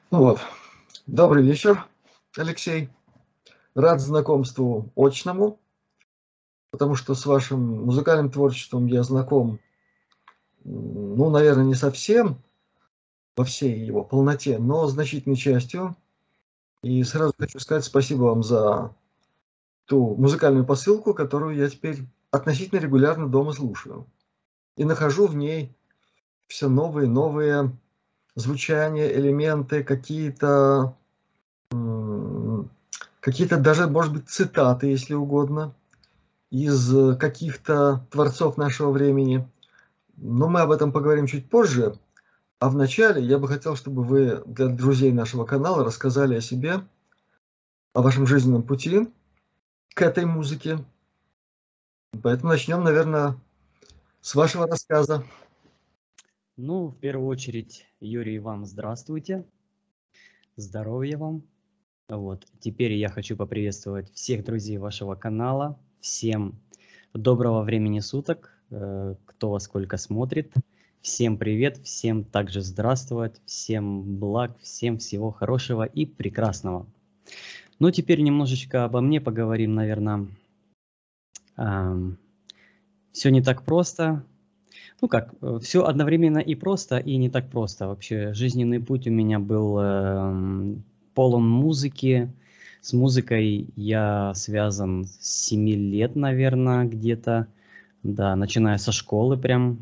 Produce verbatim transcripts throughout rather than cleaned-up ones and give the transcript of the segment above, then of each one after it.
Вот. Добрый вечер, Алексей. Рад знакомству очному, потому что с вашим музыкальным творчеством я знаком, м, ну, наверное, не совсем во всей его полноте, но значительной частью. И сразу хочу сказать спасибо вам за ту музыкальную посылку, которую я теперь относительно регулярно дома слушаю. И нахожу в ней все новые и новые звучания, элементы, какие-то, м, какие-то даже, может быть, цитаты, если угодно, из э, каких-то творцов нашего времени. Но мы об этом поговорим чуть позже. А вначале я бы хотел, чтобы вы для друзей нашего канала рассказали о себе, о вашем жизненном пути к этой музыке. Поэтому начнем, наверное, с вашего рассказа. Ну, в первую очередь, Юрий, вам здравствуйте, здоровья вам. Вот. Теперь я хочу поприветствовать всех друзей вашего канала, всем доброго времени суток, э, кто во сколько смотрит. Всем привет, всем также здравствовать, всем благ, всем всего хорошего и прекрасного. Ну, теперь немножечко обо мне поговорим, наверное. Все не так просто. Ну как, все одновременно и просто, и не так просто. Вообще, жизненный путь у меня был эм, полон музыки. С музыкой я связан с семи лет, наверное, где-то. Да, начиная со школы прям.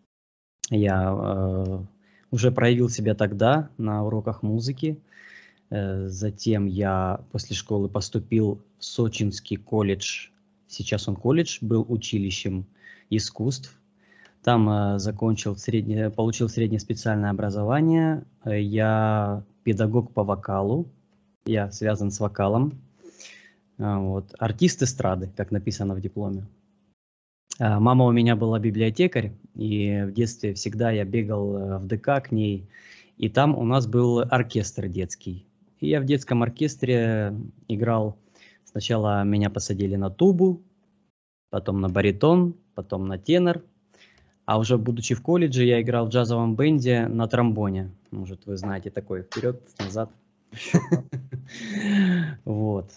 Я э, уже проявил себя тогда на уроках музыки. Э, затем я после школы поступил в Сочинский колледж. Сейчас он колледж, был училищем искусств. Там э, закончил среднее, получил среднее специальное образование. Э, Я педагог по вокалу. Я связан с вокалом. А, Вот. Артист эстрады, как написано в дипломе. А, Мама у меня была библиотекарь, и в детстве всегда я бегал э, в ДК к ней. И там у нас был оркестр детский. И я в детском оркестре играл. Сначала меня посадили на тубу, потом на баритон, потом на тенор. А уже будучи в колледже, я играл в джазовом бенде на тромбоне. Может, вы знаете такой вперед, назад. Еще как. Вот.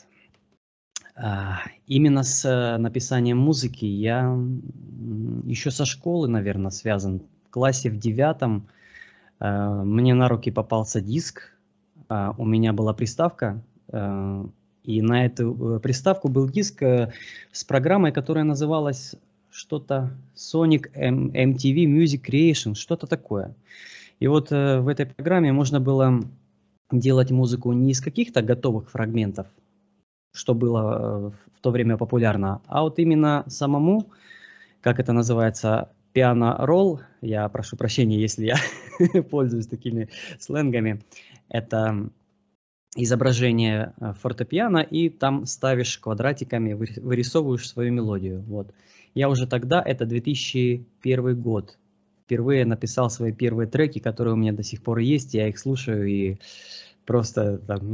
А, Именно с э, написанием музыки я м, еще со школы, наверное, связан. В классе в девятом э, мне на руки попался диск. А, У меня была приставка, э, и на эту э, приставку был диск э, с программой, которая называлась что-то Sonic M- эм ти ви Music Creation, что-то такое. И вот э, в этой программе можно было делать музыку не из каких-то готовых фрагментов, что было э, в то время популярно, а вот именно самому, как это называется, пиано-ролл, я прошу прощения, если я пользуюсь такими сленгами, это изображение э, фортепиано, и там ставишь квадратиками, вы- вырисовываешь свою мелодию. Вот. Я уже тогда, это две тысячи первый год, впервые написал свои первые треки, которые у меня до сих пор есть, я их слушаю и просто там,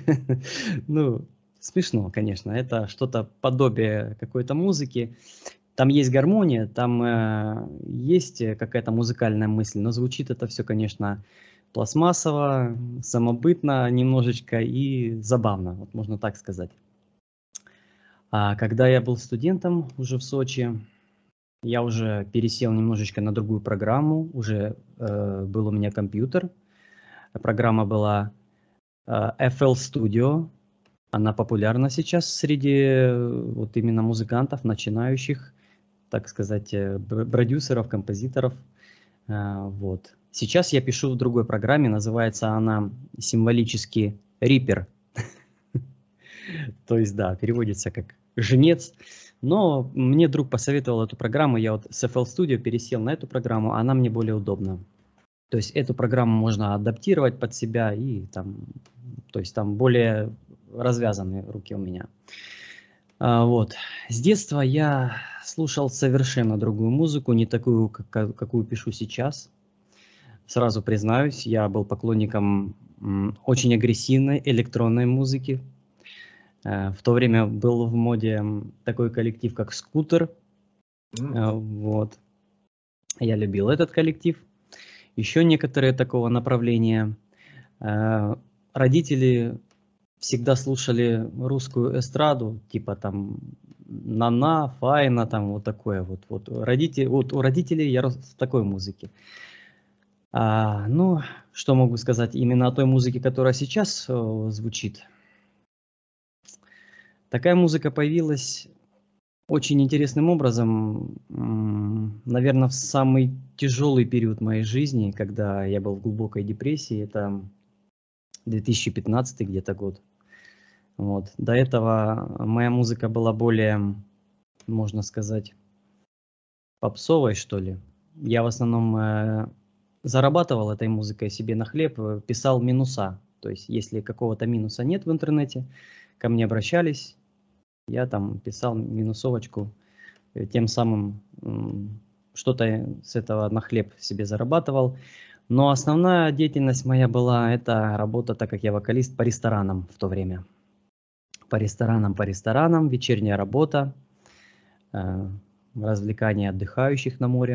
ну, смешно, конечно, это что-то подобие какой-то музыки. Там есть гармония, там э, есть э, какая-то музыкальная мысль, но звучит это все, конечно, пластмассово, самобытно немножечко и забавно, вот можно так сказать. А когда я был студентом уже в Сочи, я уже пересел немножечко на другую программу, уже э, был у меня компьютер. Программа была э, эф эл Studio, она популярна сейчас среди э, вот именно музыкантов, начинающих, так сказать, э, бр- продюсеров, композиторов. А, Вот. Сейчас я пишу в другой программе, называется она символически Reaper. То есть, да, переводится как жнец. Но мне друг посоветовал эту программу, я вот с эф эл Studio пересел на эту программу, она мне более удобна. То есть эту программу можно адаптировать под себя, и там, то есть там более развязанные руки у меня. А, Вот. С детства я слушал совершенно другую музыку, не такую, как- какую пишу сейчас. Сразу признаюсь, я был поклонником м, очень агрессивной электронной музыки. Э, В то время был в моде м, такой коллектив, как «Скутер». М, Э, Вот. Я любил этот коллектив. Еще некоторые такого направления. Э, Родители всегда слушали русскую эстраду, типа там Нана, Файна, там вот такое вот. Вот, родители, вот у родителей я рос в такой музыке. А, ну, что могу сказать именно о той музыке, которая сейчас э, звучит. Такая музыка появилась очень интересным образом, наверное, в самый тяжелый период моей жизни, когда я был в глубокой депрессии. Это две тысячи пятнадцатый где-то год. Вот. До этого моя музыка была более, можно сказать, попсовой, что ли. Я в основном э, зарабатывал этой музыкой себе на хлеб, э, писал минуса. То есть, если какого-то минуса нет в интернете, ко мне обращались, я там писал минусовочку, э, тем самым м, что-то с этого на хлеб себе зарабатывал. Но основная деятельность моя была это работа, так как я вокалист, по ресторанам в то время. По ресторанам, по ресторанам, вечерняя работа, э, развлекание отдыхающих на море.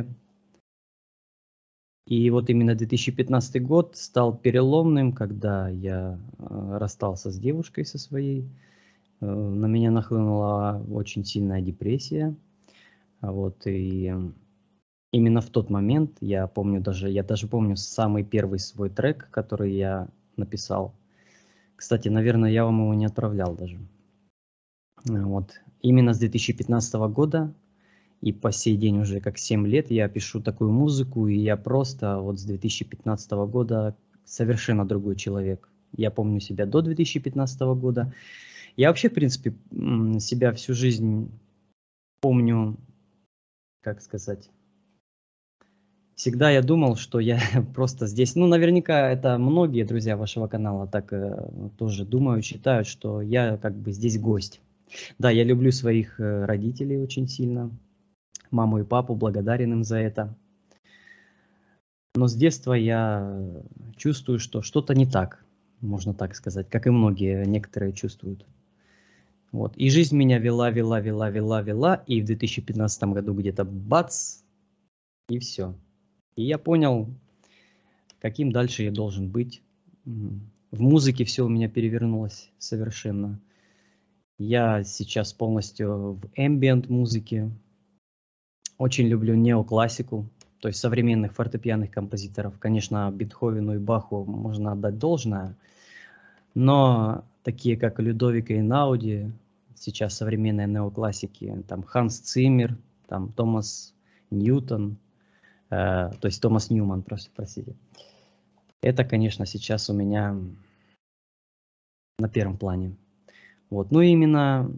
И вот именно две тысячи пятнадцатый год стал переломным, когда я э, расстался с девушкой со своей. Э, на меня нахлынула очень сильная депрессия. А Вот, и именно в тот момент, я помню даже, я даже помню самый первый свой трек, который я написал. Кстати, наверное, я вам его не отправлял даже. Э, Вот. Именно с две тысячи пятнадцатого года и по сей день уже как семь лет я пишу такую музыку, и я просто вот с две тысячи пятнадцатого года совершенно другой человек. Я помню себя до две тысячи пятнадцатого года. Я вообще, в принципе, м, себя всю жизнь помню, как сказать, всегда я думал, что я просто здесь, ну, наверняка это многие друзья вашего канала так э, тоже думают, считают, что я как бы здесь гость. Да, я люблю своих э, родителей очень сильно, маму и папу, благодарен им за это. Но с детства я чувствую, что что-то не так, можно так сказать, как и многие, некоторые чувствуют. Вот. И жизнь меня вела, вела, вела, вела, вела, и в две тысячи пятнадцатом году где-то бац, и все. И я понял, каким дальше я должен быть. М, В музыке все у меня перевернулось совершенно. Я сейчас полностью в ambient музыке. Очень люблю неоклассику, то есть современных фортепианных композиторов. Конечно, Бетховену и Баху можно отдать должное, но такие как Людовико Эйнауди, сейчас современные неоклассики, там Ханс Циммер, там Томас Ньютон, э, то есть Томас Ньюман, прос- простите. Это, конечно, сейчас у меня на первом плане. Вот. Ну, именно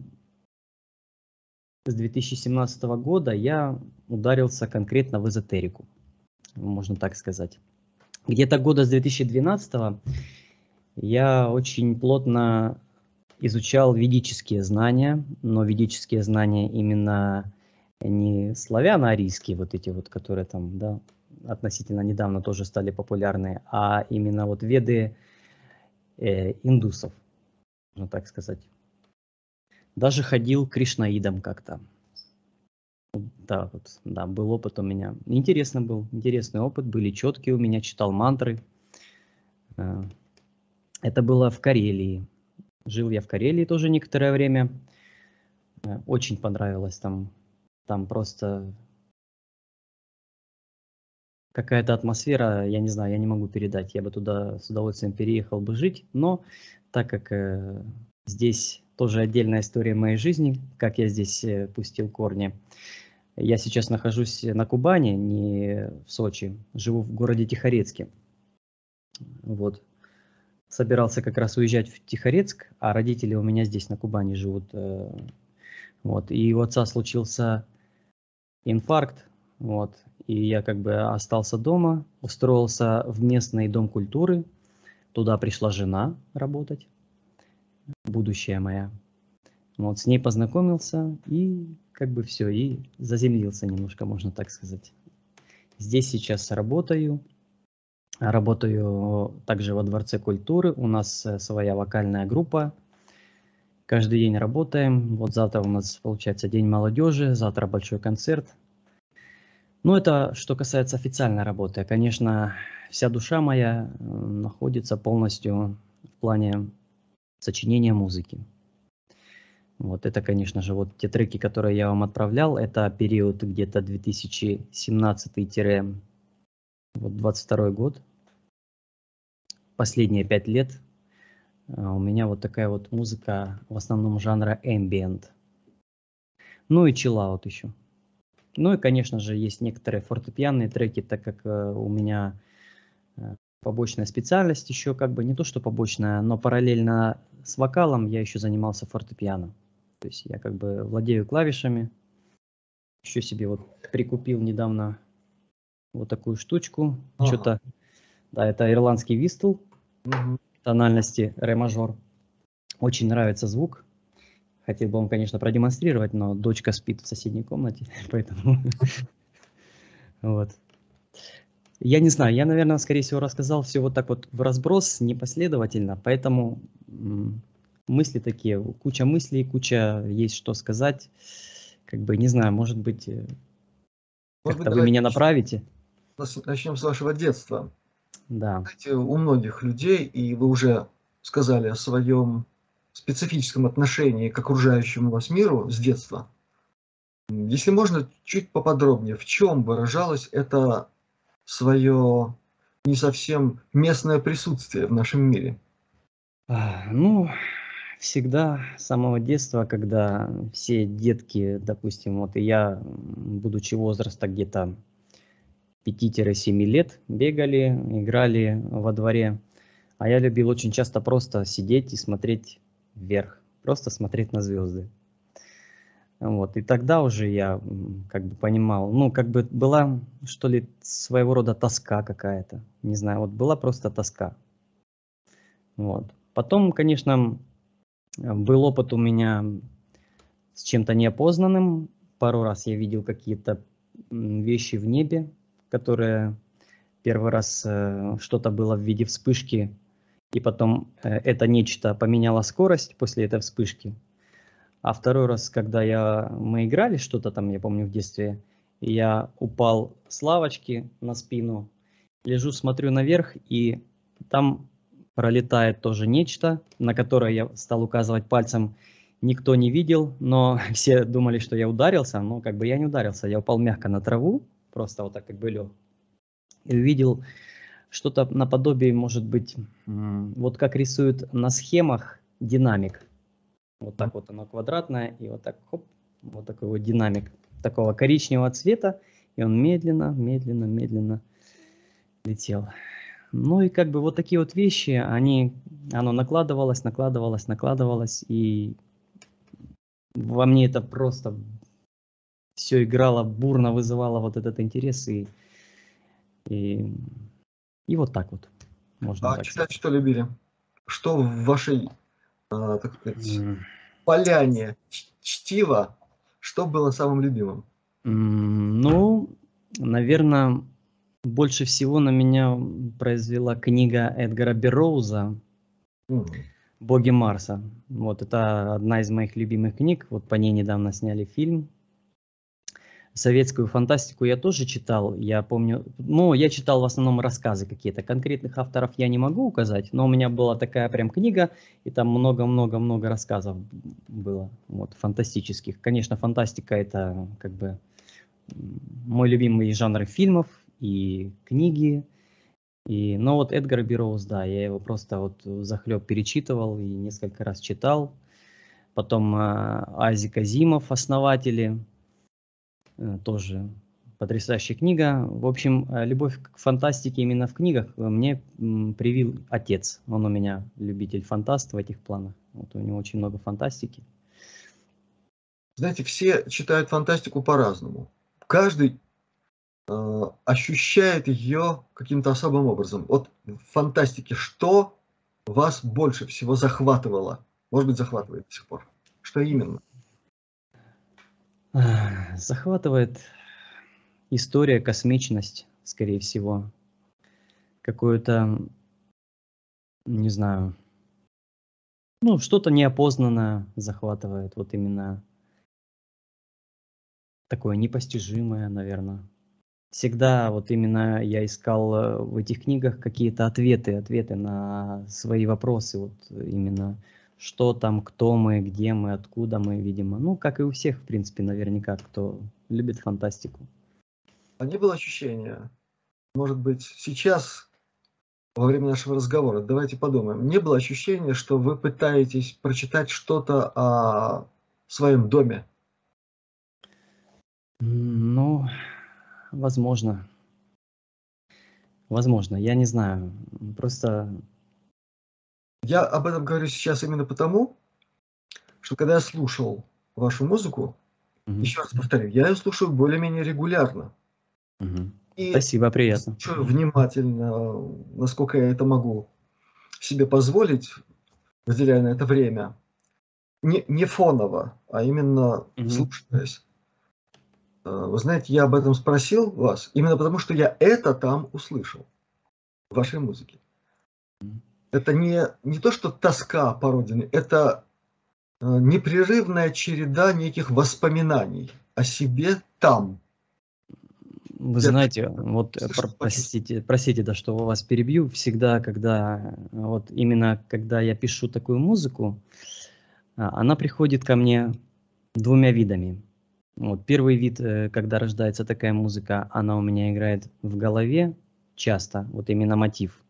с две тысячи семнадцатого года я ударился конкретно в эзотерику, можно так сказать. Где-то года с две тысячи двенадцатого я очень плотно изучал ведические знания, но ведические знания именно не славяно-арийские, вот эти вот, которые там, да, относительно недавно тоже стали популярны, а именно вот веды э, индусов, можно так сказать. Даже ходил к кришнаидам как-то. Да, вот, да, был опыт у меня. Интересно был, интересный опыт, были четкие у меня, читал мантры. Э, Это было в Карелии. Жил я в Карелии тоже некоторое время. Э, Очень понравилось там. Там просто какая-то атмосфера, я не знаю, я не могу передать. Я бы туда с удовольствием переехал бы жить, но так как э, здесь тоже отдельная история моей жизни, как я здесь э, пустил корни. Я сейчас нахожусь на Кубани, не в Сочи, живу в городе Тихорецке. Вот. Собирался как раз уезжать в Тихорецк, а родители у меня здесь на Кубани живут. э, Вот. И у отца случился инфаркт, вот. И я как бы остался дома, устроился в местный дом культуры. Туда пришла жена работать, будущая моя. Вот, с ней познакомился и как бы все, и заземлился немножко, можно так сказать. Здесь сейчас работаю. Работаю также во Дворце культуры. У нас э, своя вокальная группа. Каждый день работаем. Вот завтра у нас получается День молодежи, завтра большой концерт. Ну, это что касается официальной работы. Конечно, вся душа моя э, находится полностью в плане сочинения музыки. Вот это, конечно же, вот те треки, которые я вам отправлял, это период где-то две тысячи семнадцатый двадцать второй год. Последние пять лет а, у меня вот такая вот музыка, в основном жанра ambient. Ну и чиллаут еще. Ну и, конечно же, есть некоторые фортепианные треки, так как э, у меня э, побочная специальность еще, как бы не то что побочная, но параллельно с вокалом я еще занимался фортепиано. То есть я как бы владею клавишами. Еще себе вот прикупил недавно вот такую штучку. Ага. Что-то, да, это ирландский вистл Мгм. тональности ре мажор. Очень нравится звук. Хотел бы вам, конечно, продемонстрировать, но дочка спит в соседней комнате, поэтому вот. Я не знаю, я, наверное, скорее всего, рассказал все вот так вот в разброс, непоследовательно, поэтому м, мысли такие, куча мыслей, куча есть что сказать. Как бы, не знаю, может быть, э, Может быть, как-то вы давайте меня начнем, направите. нас- начнем с вашего детства. Да. Знаете, у многих людей, и вы уже сказали о своем специфическом отношении к окружающему вас миру с детства. М, Если можно, чуть поподробнее, в чем выражалось это свое не совсем местное присутствие в нашем мире? А, Ну, всегда с самого детства, когда все детки, допустим, вот и я, м, будучи возраста где-то пяти-семи лет, бегали, играли во дворе, а я любил очень часто просто сидеть и смотреть вверх, просто смотреть на звезды. Вот, и тогда уже я м, как бы понимал, ну, как бы была, что ли, своего рода тоска какая-то, не знаю, вот была просто тоска. Вот. Потом, конечно, Э, был опыт у меня с чем-то неопознанным. Пару раз я видел какие-то м, вещи в небе, которые первый раз э, что-то было в виде вспышки, и потом э, это нечто поменяло скорость после этой вспышки. А второй раз, когда я, мы играли что-то там, я помню в детстве, и я упал с лавочки на спину, лежу, смотрю наверх, и там пролетает тоже нечто, на которое я стал указывать пальцем. Никто не видел, но все думали, что я ударился, но как бы я не ударился. Я упал мягко на траву, просто вот так как бы лег, и увидел что-то наподобие, может быть, м, вот как рисуют на схемах динамик. Вот М, так вот оно квадратное, и вот так, хоп, вот такой вот динамик такого коричневого цвета, и он медленно, медленно, медленно летел. Ну и как бы вот такие вот вещи, они, оно накладывалось, накладывалось, накладывалось, и во мне это просто все играло, бурно вызывало вот этот интерес, и, и, и вот так вот, можно А так читать сказать. что любили? Что в вашей, а, так сказать, М, поляне ч- чтива, что было самым любимым? м, Ну, наверное, больше всего на меня произвела книга Эдгара Берроуза Мгм. «Боги Марса». Вот это одна из моих любимых книг. Вот по ней недавно сняли фильм. Советскую фантастику я тоже читал. Я помню, ну, я читал в основном рассказы какие-то. Конкретных авторов я не могу указать, но у меня была такая прям книга, и там много-много-много рассказов было, вот, фантастических. Конечно, фантастика это как бы м, мой любимый жанр фильмов и книги. И, но вот Эдгар Берроуз, да, я его просто вот захлеб перечитывал и несколько раз читал. Потом а, Азик Азимов, «Основатели», э, тоже потрясающая книга. В общем, э, любовь к фантастике именно в книгах э, мне м, привил отец. Он у меня любитель фантаст в этих планах. Вот у него очень много фантастики. Знаете, все читают фантастику по-разному. Каждый э, ощущает ее каким-то особым образом. Вот в фантастике что вас больше всего захватывало? Может быть, захватывает до сих пор. Что именно? Ах, Захватывает история, космичность, скорее всего. Какое-то, не знаю, ну, что-то неопознанное захватывает. Вот именно такое непостижимое, наверное. всегда вот именно я искал э, в этих книгах какие-то ответы, ответы на свои вопросы, вот именно что там, кто мы, где мы, откуда мы, видимо. Ну, как и у всех, в принципе, наверняка, кто любит фантастику. А не было ощущения, может быть, сейчас, во время нашего разговора, давайте подумаем, не было ощущения, что вы пытаетесь прочитать что-то о своем доме? М, Ну, возможно, возможно, я не знаю. М, Просто, Я об этом говорю сейчас именно потому, что когда я слушал вашу музыку, мгм, еще раз повторю, я ее слушаю более-менее регулярно. мгм. И Спасибо, приятно. слушаю внимательно, насколько я это могу себе позволить, выделяя на это время. Не, не фоново, а именно Мгм, вслушиваясь. Э, Вы знаете, я об этом спросил вас именно потому, что я это там услышал в вашей музыке. м. Это не, не то, что тоска по родине, это э, непрерывная череда неких воспоминаний о себе там. Вы Я так знаете, вот, э, пр слышал, почувствовал. простите простите, да, что вас перебью. Всегда, когда, э, вот именно когда я пишу такую музыку, а, она приходит ко мне двумя видами. Вот первый вид, э, когда рождается такая музыка, она у меня играет в голове часто, вот именно мотив.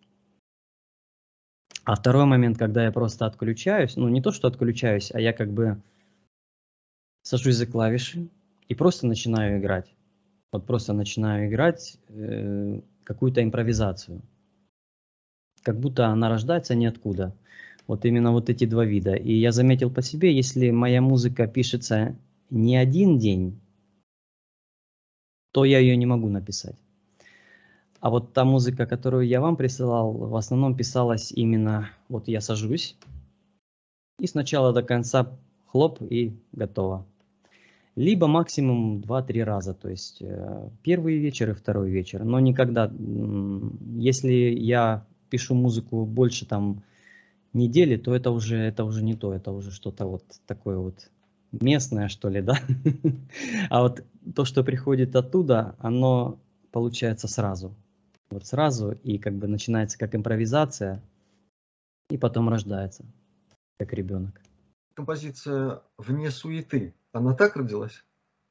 А второй момент, когда я просто отключаюсь, ну, не то, что отключаюсь, а я как бы сажусь за клавиши и просто начинаю играть. Вот просто начинаю играть, э, какую-то импровизацию. Как будто она рождается ниоткуда. Вот именно вот эти два вида. И я заметил по себе, если моя музыка пишется не один день, то я ее не могу написать. А вот та музыка, которую я вам присылал, в основном писалась именно вот я сажусь и с начала до конца хлоп и готово. Либо максимум два-три раза, то есть э, первый вечер и второй вечер. Но никогда, м, если я пишу музыку больше там недели, то это уже это уже не то, это уже что-то вот такое вот местное, что ли, да. А вот то, что приходит оттуда, оно получается сразу. Вот сразу, и как бы начинается как импровизация, и потом рождается, как ребенок. Композиция «Вне суеты», она так родилась?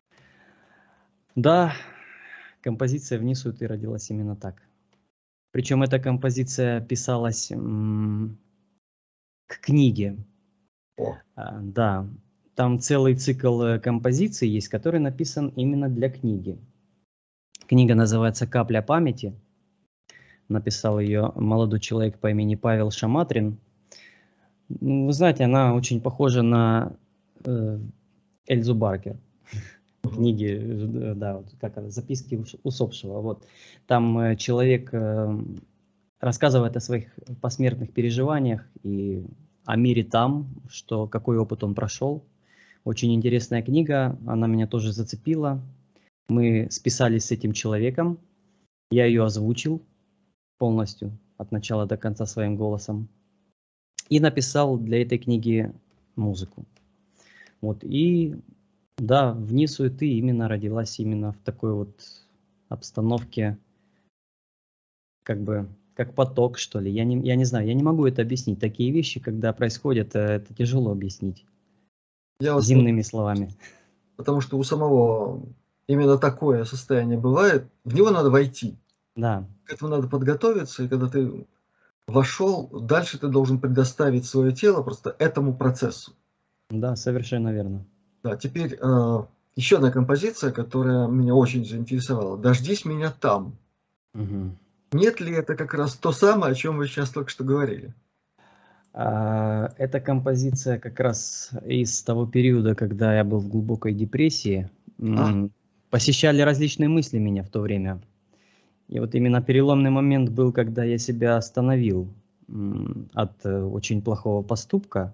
Да, композиция «Вне суеты» родилась именно так. Причем эта композиция писалась, м, к книге. О, А, да, там целый цикл, э, композиций есть, который написан именно для книги. Книга называется «Капля памяти». Написал ее молодой человек по имени Павел Шаматрин. М, Вы знаете, она очень похожа на э, Эльзу Баркер. мгм. Книги, э, да, вот как она, «Записки ус- усопшего». Вот. Там э, человек э, рассказывает о своих посмертных переживаниях и о мире там, что, какой опыт он прошел. Очень интересная книга, она меня тоже зацепила. Мы списались с этим человеком, я ее озвучил полностью, от начала до конца своим голосом, и написал для этой книги музыку. Вот, и да, «Вне суеты» именно родилась именно в такой вот обстановке, как бы, как поток, что ли. Я не, я не знаю, я не могу это объяснить. Такие вещи, когда происходят, э, это тяжело объяснить Я вас понял, земными словами. потому что у самого именно такое состояние бывает, в него надо войти, Да, к этому надо подготовиться, и когда ты вошел, дальше ты должен предоставить свое тело просто этому процессу. да, совершенно верно. Да, теперь э, еще одна композиция, которая меня очень заинтересовала. «Дождись меня там». Мгм. Нет ли это как раз то самое, о чем вы сейчас только что говорили? А, эта композиция как раз из того периода, когда я был в глубокой депрессии. А, М, Посещали различные мысли меня в то время. И вот именно переломный момент был, когда я себя остановил м, от э, очень плохого поступка,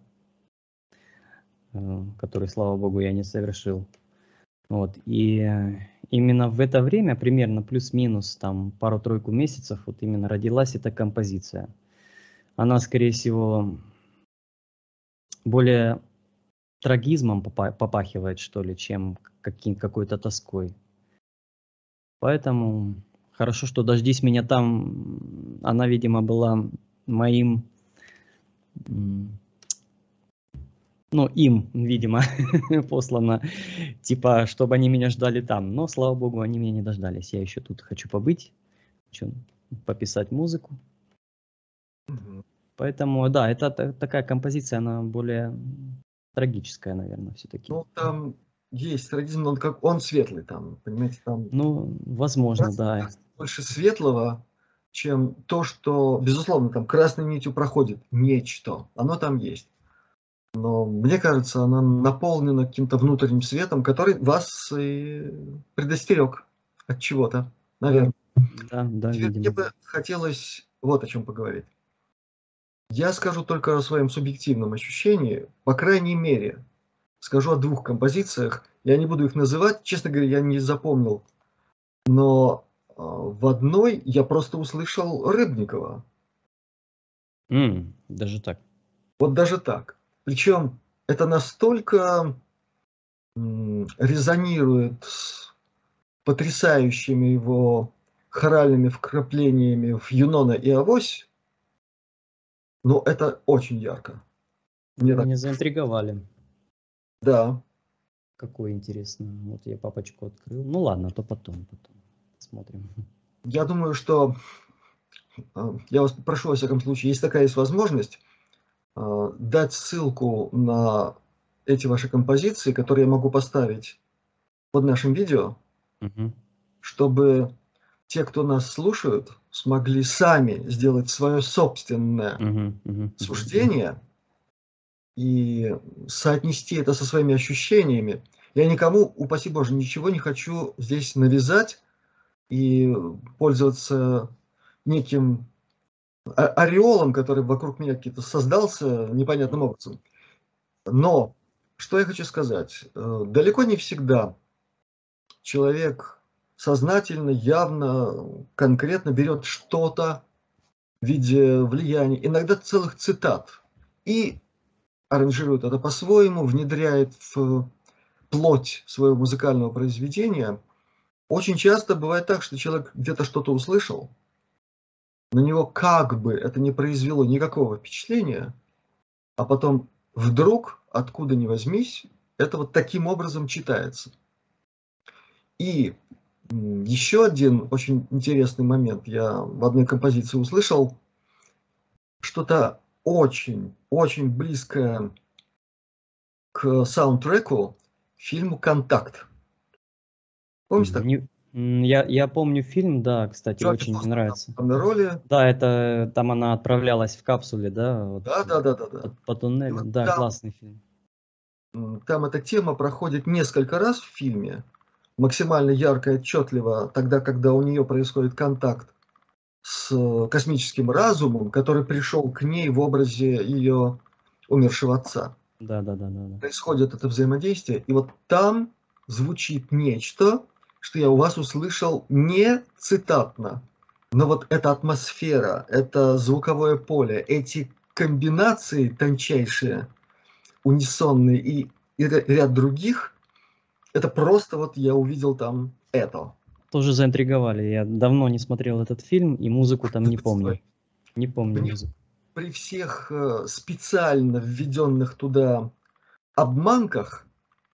э, который, слава богу, я не совершил. Вот. И э, именно в это время, примерно плюс-минус там пару-тройку месяцев, вот именно родилась эта композиция. Она, скорее всего, более трагизмом попа попахивает, что ли, чем каким какой-то тоской. Поэтому хорошо, что «Дождись меня там», она, видимо, была моим, м, ну, им, видимо, послана, типа, чтобы они меня ждали там. Но, слава богу, они меня не дождались. Я еще тут хочу побыть, хочу пописать музыку. Мгм. Поэтому, да, это та- такая композиция, она более м, трагическая, наверное, все-таки. Ну, там есть трагизм, но он как он светлый там, понимаете, там Ну, возможно, да. больше светлого, чем то, что, безусловно, там красной нитью проходит нечто. Оно там есть. Но мне кажется, она наполнена каким-то внутренним светом, который вас и предостерег от чего-то, Да, наверное. да, да, Теперь мне видимо. бы хотелось вот о чем поговорить. Я скажу только о своем субъективном ощущении, по крайней мере, скажу о двух композициях. Я не буду их называть, честно говоря, я не запомнил. Но а, в одной я просто услышал Рыбникова. М, даже так. Вот даже так. Причем это настолько м, резонирует с потрясающими его хоральными вкраплениями в Юнона и Авось, но это очень ярко. Мне Вы так, меня заинтриговали. да. Какой интересно. Вот я папочку открыл. Ну ладно, то потом, потом. Посмотрим. Я думаю, что а, я вас попрошу, во всяком случае, если такая есть возможность, а, дать ссылку на эти ваши композиции, которые я могу поставить под нашим видео, Мгм. чтобы те, кто нас слушают, смогли сами сделать свое собственное Мгм, мгм, мгм. суждение и соотнести это со своими ощущениями. Я никому, упаси Боже, ничего не хочу здесь навязать и пользоваться неким о- ореолом, который вокруг меня какие-то создался непонятным образом. Но что я хочу сказать? Э, Далеко не всегда человек сознательно, явно, конкретно берет что-то в виде влияния, иногда целых цитат, и аранжирует это по-своему, внедряет в плоть своего музыкального произведения. Очень часто бывает так, что человек где-то что-то услышал, на него как бы это не произвело никакого впечатления, а потом вдруг, откуда ни возьмись, это вот таким образом читается. И м, еще один очень интересный момент я в одной композиции услышал, что-то очень, очень близкое к саундтреку фильму «Контакт». Помните Мгм. так? Не- м, Я, я помню фильм, да, кстати, Джоди очень мне Фостер там нравится. в главной роли. Да, это там она отправлялась в капсуле, да, вот Да, да, да, да, да. по, по И туннелю. вот Да, там, классный фильм. м, там эта тема проходит несколько раз в фильме, максимально ярко и отчетливо, тогда, когда у нее происходит контакт с э, космическим разумом, который пришел к ней в образе ее умершего отца. Да, да, да, да, да. Происходит это взаимодействие, и вот там звучит нечто, что я у вас услышал не цитатно, но вот эта атмосфера, это звуковое поле, эти комбинации тончайшие, унисонные и, и ря- ряд других, это просто вот я увидел там это. Тоже заинтриговали. Я давно не смотрел этот фильм и музыку там не помню. Стой. Не помню При, музыку. при всех э, специально введенных туда обманках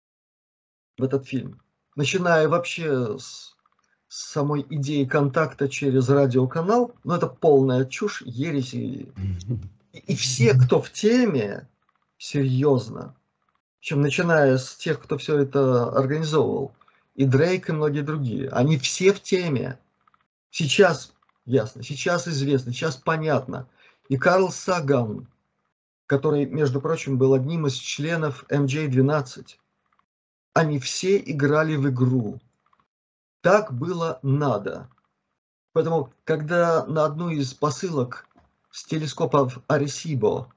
в этот фильм, начиная вообще с с самой идеей контакта через радиоканал, ну, это полная чушь, ересь. И, и и все, кто в теме, серьезно, причем начиная с тех, кто все это организовывал, и Дрейк, и многие другие, они все в теме. Сейчас ясно, сейчас известно, сейчас понятно. И Карл Саган, который, между прочим, был одним из членов эм джей двенадцать, они все играли в игру. Так было надо. Поэтому, когда на одну из посылок с телескопов Аресибо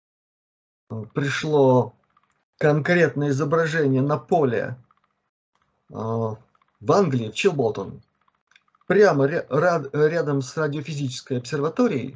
э, пришло конкретное изображение на поле э, в Англии, в Чилботтон, прямо ря- рад- рядом с радиофизической обсерваторией,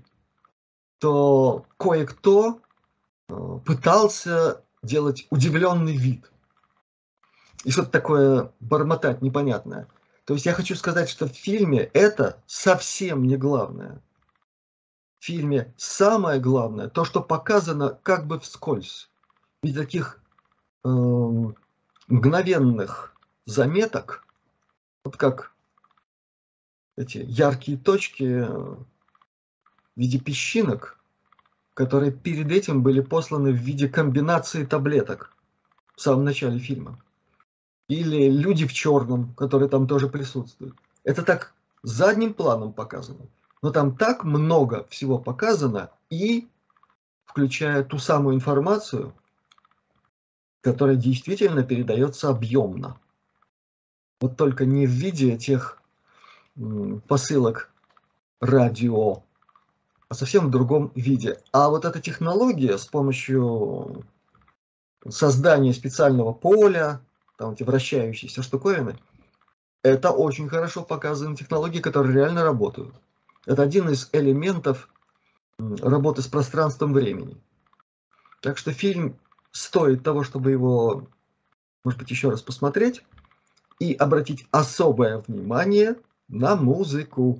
то кое-кто э, пытался делать удивленный вид и что-то такое бормотать непонятное. То есть я хочу сказать, что в фильме это совсем не главное. В фильме самое главное, то, что показано как бы вскользь. И таких э, мгновенных заметок, вот как эти яркие точки в виде песчинок, которые перед этим были посланы в виде комбинации таблеток в самом начале фильма. Или люди в черном, которые там тоже присутствуют. Это так задним планом показано. Но там так много всего показано, и включая ту самую информацию, которая действительно передается объемно. Вот только не в виде тех посылок радио, а совсем в другом виде. А вот эта технология с помощью создания специального поля, там эти вращающиеся штуковины, это очень хорошо показаны технологии, которые реально работают. Это один из элементов работы с пространством времени. Так что фильм стоит того, чтобы его, может быть, еще раз посмотреть и обратить особое внимание на музыку.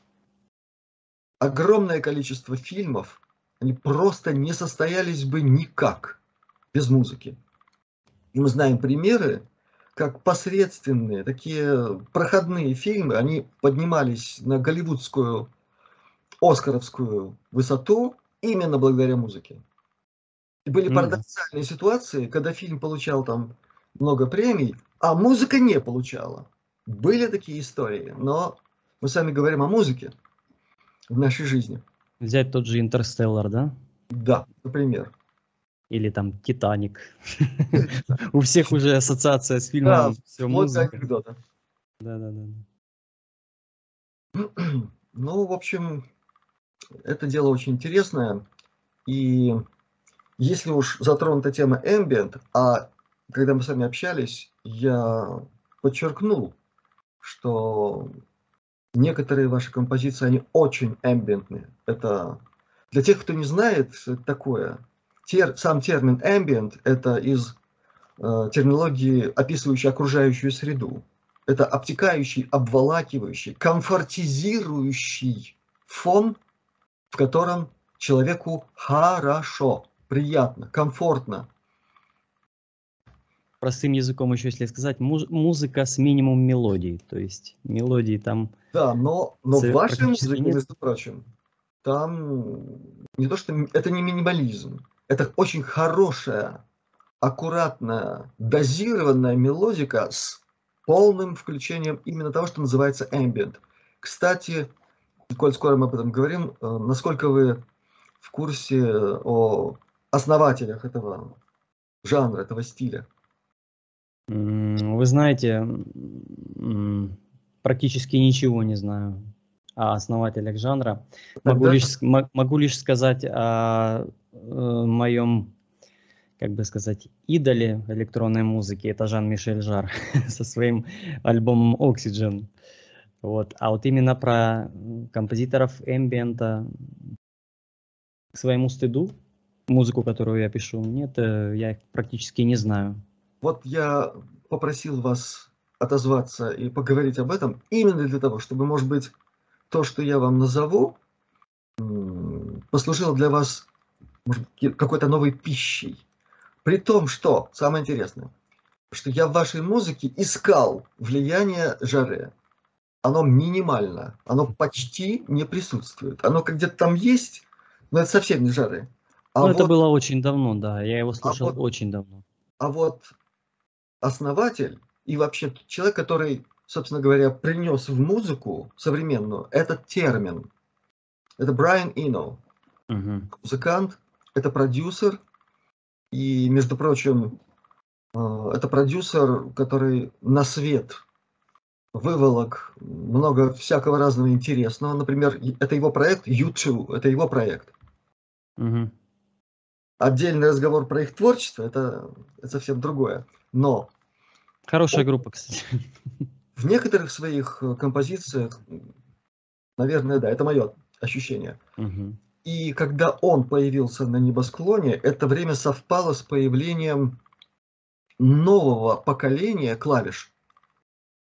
Огромное количество фильмов, они просто не состоялись бы никак без музыки. И мы знаем примеры, как посредственные, такие проходные фильмы, они поднимались на голливудскую, оскаровскую высоту именно благодаря музыке. И были Ну да. парадоксальные ситуации, когда фильм получал там много премий, а музыка не получала. Были такие истории, но мы с вами говорим о музыке в нашей жизни. Взять тот же «Интерстеллар», да? Да, например. Или там «Титаник». У всех уже ассоциация с Да, фильмом, все вплоть до музыка. анекдота. Да-да-да. Ну, в общем, это дело очень интересное. И если уж затронута тема ambient, а когда мы с вами общались, я подчеркнул, что некоторые ваши композиции, они очень ambient-ные. Это для тех, кто не знает, что это такое. Тер, сам термин ambient – это из э, терминологии, описывающей окружающую среду. Это обтекающий, обволакивающий, комфортизирующий фон, в котором человеку хорошо, приятно, комфортно. Простым языком еще, если сказать, муз- музыка с минимум мелодий. То есть мелодии там Да, но, но в ц- вашей практически музыке, нет. между прочим, там не то, что это не минимализм, это очень хорошая, аккуратная, дозированная мелодика с полным включением именно того, что называется ambient. Кстати, коль скоро мы об этом говорим, э, насколько вы в курсе о основателях этого жанра, этого стиля? М, Вы знаете, м, практически ничего не знаю о основателях жанра. Могу Тогда лишь, с- мо- могу лишь сказать о э, моем, как бы сказать, идоле электронной музыки. Это Жан-Мишель Жар со своим альбомом Oxygen. Вот. А вот именно про м, композиторов эмбиента, к своему стыду, музыку, которую я пишу, нет, э, я их практически не знаю. вот я попросил вас отозваться и поговорить об этом именно для того, чтобы, может быть, то, что я вам назову, м, послужило для вас, может быть, какой-то новой пищей. При том, что, самое интересное, что я в вашей музыке искал влияние Жаре. Оно минимально, оно почти не присутствует. Оно как где-то там есть, но это совсем не Жаре. А Ну, это вот, было очень давно, да, я его а слушал вот, очень давно. а вот основатель и вообще человек, который, собственно говоря, принес в музыку современную этот термин, это Брайан Ино, Мгм. музыкант, это продюсер, и, между прочим, э, это продюсер, который на свет выволок много всякого разного интересного. Например, и- это его проект ю два, это его проект. Мгм. Отдельный разговор про их творчество, это, это совсем другое. Но Хорошая он группа, кстати. в некоторых своих э, композициях, м, наверное, да, это мое ощущение. Мгм. И когда он появился на небосклоне, это время совпало с появлением нового поколения клавиш.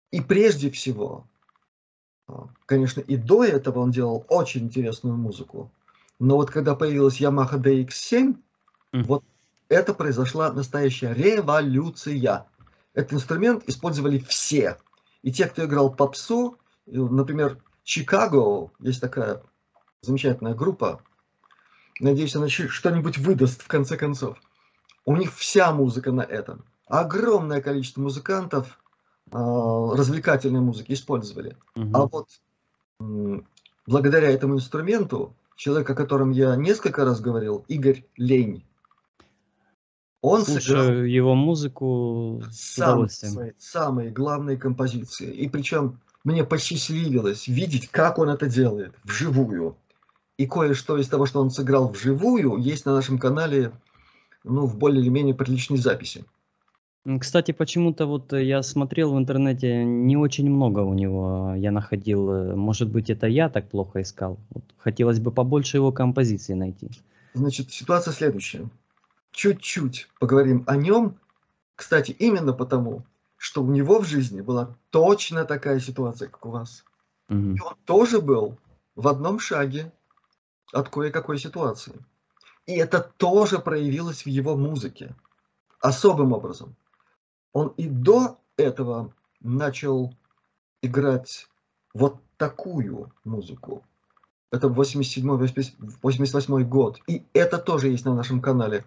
И прежде всего, а, конечно, и до этого он делал очень интересную музыку. Но вот когда появилась Yamaha ди икс семь, М. вот это произошла настоящая революция. Этот инструмент использовали все. И те, кто играл попсу, и, например, Chicago, есть такая замечательная группа, надеюсь, она чё- что-нибудь выдаст в конце концов. У них вся музыка на этом. Огромное количество музыкантов а, развлекательной музыки использовали. А Мгм. вот м, благодаря этому инструменту, человек, о котором я несколько раз говорил, Игорь Лень, он сыграл Слушаю его музыку с сам удовольствием. свои самые главные композиции. И причем мне посчастливилось видеть, как он это делает вживую. И кое-что из того, что он сыграл вживую, есть на нашем канале, ну, в более или менее приличной записи. М, Кстати, почему-то вот э, я смотрел в интернете, не очень много у него я находил. э, Может быть, это я так плохо искал. Вот хотелось бы побольше его композиций найти. Значит, ситуация следующая. Чуть-чуть поговорим о нем. Кстати, именно потому, что у него в жизни была точно такая ситуация, как у вас. И Мгм. он тоже был в одном шаге от кое-какой ситуации. И это тоже проявилось в его музыке особым образом. Он и до этого начал играть вот такую музыку. Это восемьдесят седьмой восемьдесят восьмой год. И это тоже есть на нашем канале.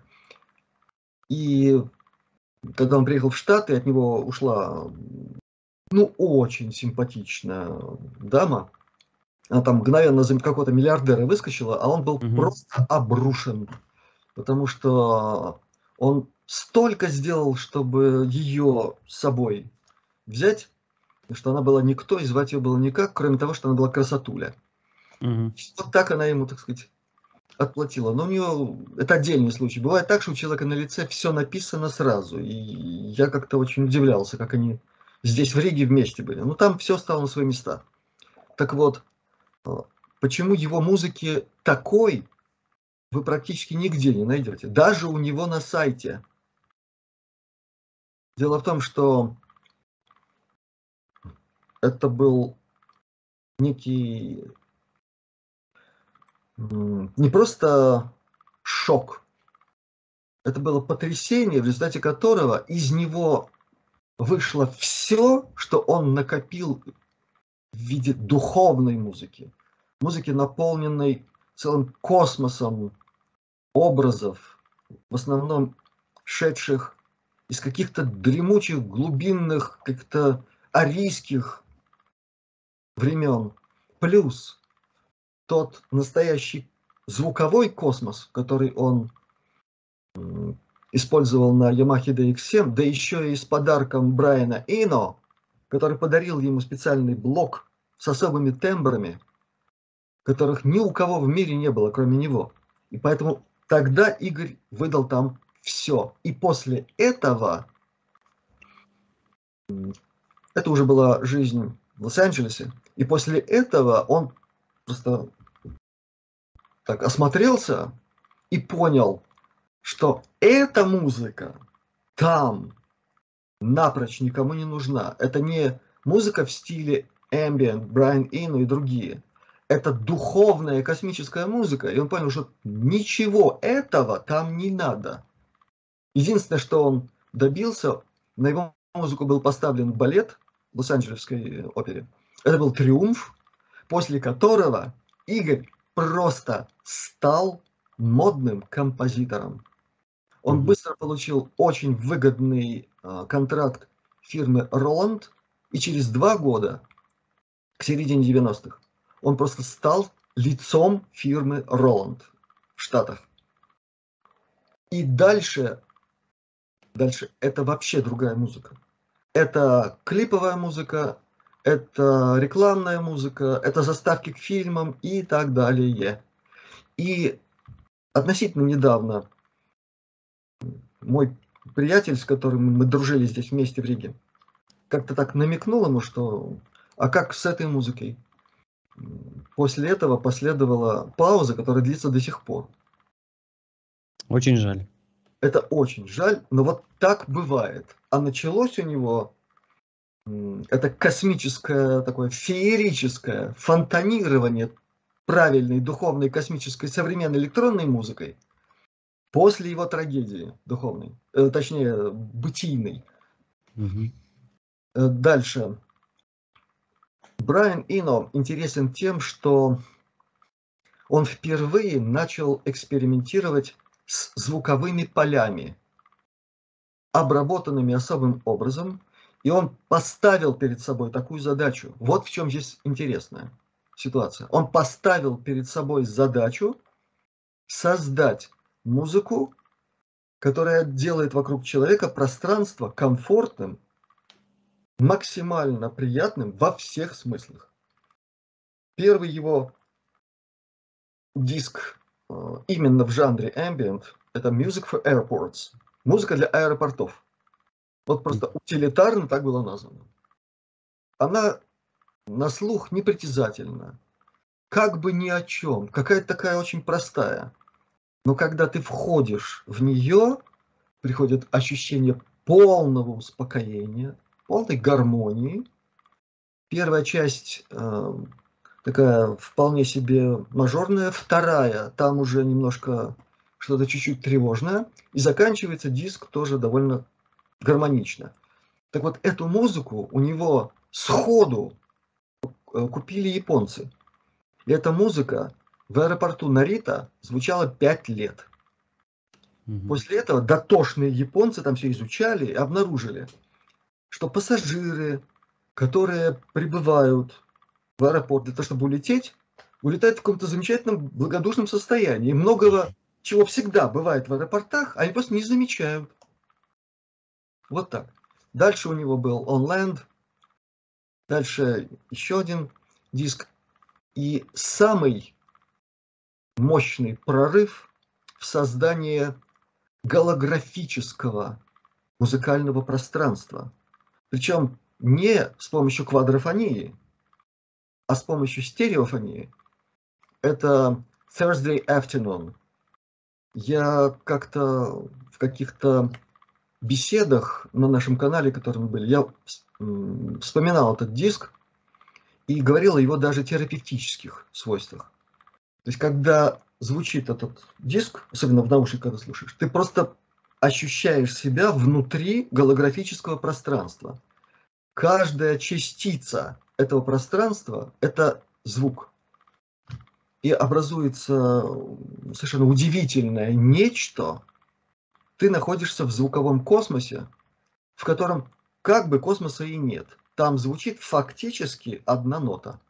И когда он приехал в Штаты, от него ушла, ну, очень симпатичная дама. Она там мгновенно за какого-то миллиардера выскочила, а он был Мгм. просто обрушен. Потому что он столько сделал, чтобы ее с собой взять, что она была никто, и звать ее было никак, кроме того, что она была красотуля. Мгм. Вот так она ему, так сказать, отплатила. Но у нее это отдельный случай. Бывает так, что у человека на лице все написано сразу. И я как-то очень удивлялся, как они здесь в Риге вместе были. Но там все стало на свои места. Так вот, а, почему его музыки такой вы практически нигде не найдете. Даже у него на сайте. Дело в том, что это был некий м, не просто шок, это было потрясение, в результате которого из него вышло все, что он накопил в виде духовной музыки. Музыки, наполненной целым космосом образов, в основном шедших из каких-то дремучих, глубинных, каких-то арийских времен. Плюс тот настоящий звуковой космос, который он м, использовал на Yamaha ди икс семь, да еще и с подарком Брайана Ино, который подарил ему специальный блок с особыми тембрами, которых ни у кого в мире не было, кроме него. И поэтому тогда Игорь выдал там все. И после этого, это уже была жизнь в Лос-Анджелесе, и после этого он просто так осмотрелся и понял, что эта музыка там напрочь никому не нужна. Это не музыка в стиле ambient, Брайан Ино и другие. Это духовная космическая музыка. И он понял, что ничего этого там не надо. Единственное, что он добился, на его музыку был поставлен балет в Лос-Анджелесской опере. Это был «Триумф», после которого Игорь просто стал модным композитором. Он Мгм. быстро получил очень выгодный а, контракт фирмы Roland, и через два года, к середине девяностых, он просто стал лицом фирмы Roland в Штатах. И дальше, дальше это вообще другая музыка. Это клиповая музыка, это рекламная музыка, это заставки к фильмам и так далее. И относительно недавно мой приятель, с которым мы дружили здесь вместе в Риге, как-то так намекнул ему, что а как с этой музыкой? После этого последовала пауза, которая длится до сих пор. Очень жаль. Это очень жаль, но вот так бывает. А началось у него это космическое, такое феерическое фонтанирование правильной духовной космической современной электронной музыкой после его трагедии духовной, э, точнее бытийной. Мгм. Э, Дальше. Брайан Ино интересен тем, что он впервые начал экспериментировать с звуковыми полями, обработанными особым образом, и он поставил перед собой такую задачу. Вот в чем здесь интересная ситуация. Он поставил перед собой задачу создать музыку, которая делает вокруг человека пространство комфортным, максимально приятным во всех смыслах. Первый его диск э, именно в жанре ambient – это Music for Airports, музыка для аэропортов. Вот просто утилитарно так было названо. Она на слух непритязательна, как бы ни о чем, какая-то такая очень простая. Но когда ты входишь в нее, приходит ощущение полного успокоения, полной гармонии. Первая часть э, такая вполне себе мажорная, вторая там уже немножко что-то чуть-чуть тревожное, и заканчивается диск тоже довольно гармонично. Так вот, эту музыку у него сходу э, купили японцы. И эта музыка в аэропорту Нарита звучала пять лет. Мгм. После этого дотошные японцы там все изучали и обнаружили, что пассажиры, которые прибывают в аэропорт для того, чтобы улететь, улетают в каком-то замечательном, благодушном состоянии. И многого, чего всегда бывает в аэропортах, они просто не замечают. Вот так. Дальше у него был On Land, дальше еще один диск. И самый мощный прорыв в создании голографического музыкального пространства. Причем не с помощью квадрофонии, а с помощью стереофонии. Это Thursday Afternoon. Я как-то в каких-то беседах на нашем канале, которые мы были, я вспоминал этот диск и говорил о его даже терапевтических свойствах. То есть, когда звучит этот диск, особенно в наушниках, когда слушаешь, ты просто ощущаешь себя внутри голографического пространства. Каждая частица этого пространства – это звук. И образуется совершенно удивительное нечто. Ты находишься в звуковом космосе, в котором как бы космоса и нет. Там звучит фактически одна нота.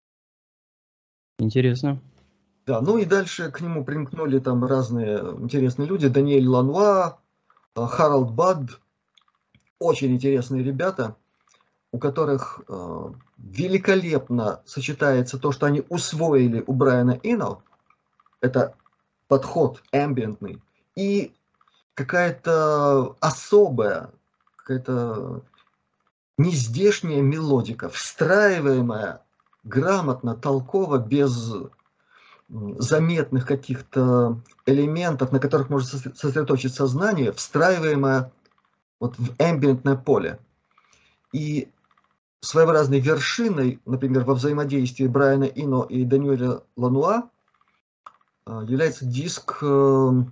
Интересно. Да, ну и дальше к нему примкнули там разные интересные люди. Даниэль Лануа, Харалд Бадд. Очень интересные ребята, у которых э, великолепно сочетается то, что они усвоили у Брайана Ино. Это подход амбиентный. И какая-то особая, какая-то нездешняя мелодика, встраиваемая грамотно, толково, без заметных каких-то элементов, на которых может сосредоточить сознание, встраиваемая вот в амбиентное поле. И своеобразной вершиной, например, во взаимодействии Брайана Ино и Даниэля Лануа является диск The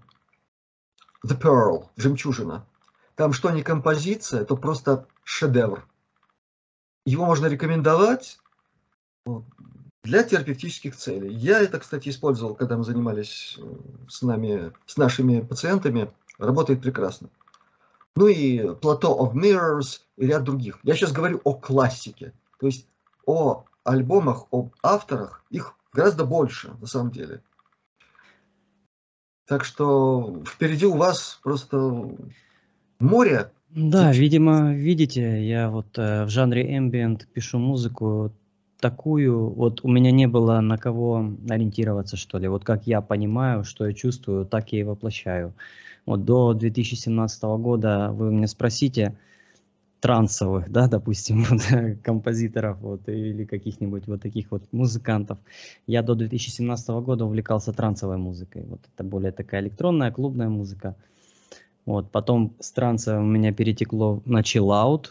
Pearl, «Жемчужина». Там что не композиция, то просто шедевр. Его можно рекомендовать для терапевтических целей. Я это, кстати, использовал, когда мы занимались с нами, с нашими пациентами. Работает прекрасно. Ну и Plateau of Mirrors и ряд других. Я сейчас говорю о классике. То есть о альбомах, об авторах. Их гораздо больше, на самом деле. Так что впереди у вас просто море. Да, видимо, видите, я вот э, в жанре ambient пишу музыку такую, вот у меня не было на кого ориентироваться, что ли. Вот как я понимаю, что я чувствую, так я и воплощаю. Вот до две тысячи семнадцатого года вы меня спросите трансовых, да, допустим, вот, композиторов вот, или каких-нибудь вот таких вот музыкантов. Я до две тысячи семнадцатого года увлекался трансовой музыкой. Вот это более такая электронная, клубная музыка. Вот, потом с транса у меня перетекло на чиллаут.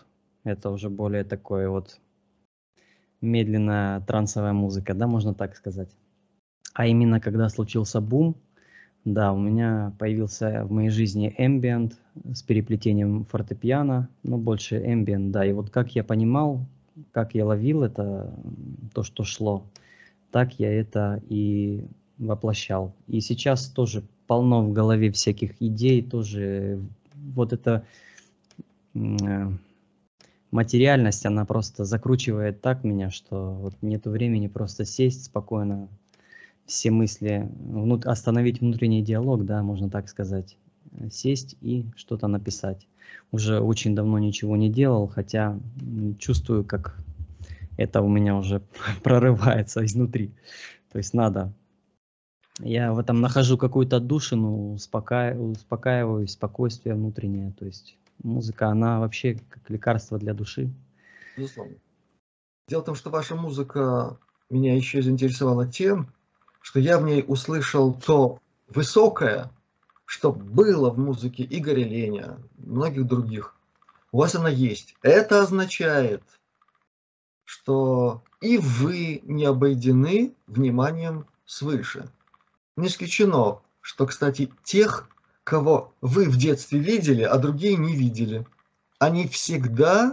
Это уже более такое вот медленная трансовая музыка, да, можно так сказать. А именно когда случился бум, да, у меня появился в моей жизни ambient с переплетением фортепиано, но больше ambient, да. И вот как я понимал, как я ловил это, м, то, что шло, так я это и воплощал. И сейчас тоже полно в голове всяких идей, тоже вот эта м, э, материальность, она просто закручивает так меня, что вот нету времени просто сесть спокойно, все мысли, внут- остановить внутренний диалог, да, можно так сказать, э, сесть и что-то написать. Уже очень давно ничего не делал, хотя м, чувствую, как это у меня уже прорывается изнутри. То есть надо. Я в этом нахожу какую-то отдушину, успока- успокаиваюсь, спокойствие внутреннее. То есть музыка, она вообще как лекарство для души. Безусловно. Дело в том, что ваша музыка меня еще заинтересовала тем, что я в ней услышал то высокое, что было в музыке Игоря Леня, многих других. У вас она есть. Это означает, что и вы не обойдены вниманием свыше. Не исключено, что, кстати, тех, кого вы в детстве видели, а другие не видели, они всегда,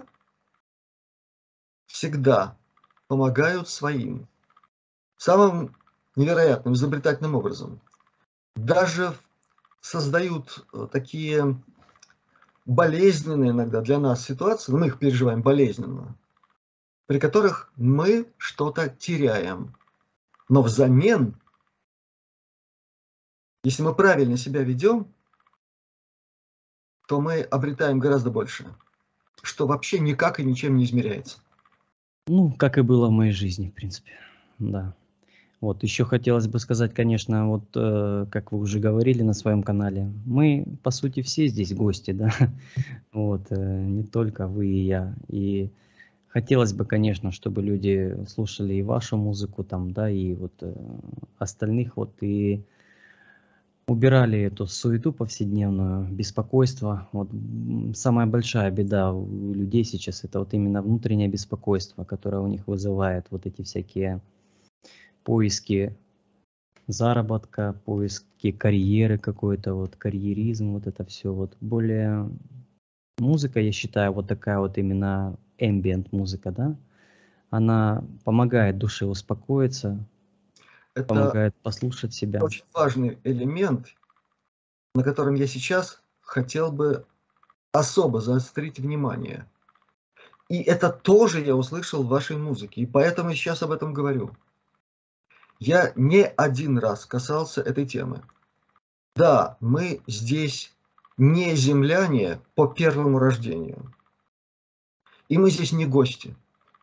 всегда помогают своим. Самым невероятным, изобретательным образом. Даже создают э, такие болезненные иногда для нас ситуации, но мы их переживаем болезненно, при которых мы что-то теряем. Но взамен, если мы правильно себя ведем, то мы обретаем гораздо больше, что вообще никак и ничем не измеряется. Ну, как и было в моей жизни, в принципе. Да. Вот, еще хотелось бы сказать, конечно, вот, э, как вы уже говорили на своем канале, мы, по сути, все здесь гости, да, вот, э, не только вы и я. И хотелось бы, конечно, чтобы люди слушали и вашу музыку там, да, и вот э, остальных, вот, и убирали эту суету повседневную, беспокойство. Вот м, самая большая беда у людей сейчас это вот именно внутреннее беспокойство, которое у них вызывает вот эти всякие поиски заработка, поиски карьеры какой-то, вот карьеризм, вот это все вот. Более музыка, я считаю, вот такая вот именно ambient музыка, да, она помогает душе успокоиться, Это помогает послушать себя. очень важный элемент, на котором я сейчас хотел бы особо заострить внимание. И это тоже я услышал в вашей музыке, и поэтому я сейчас об этом говорю. Я не один раз касался этой темы. Да, мы здесь не земляне по первому рождению, и мы здесь не гости.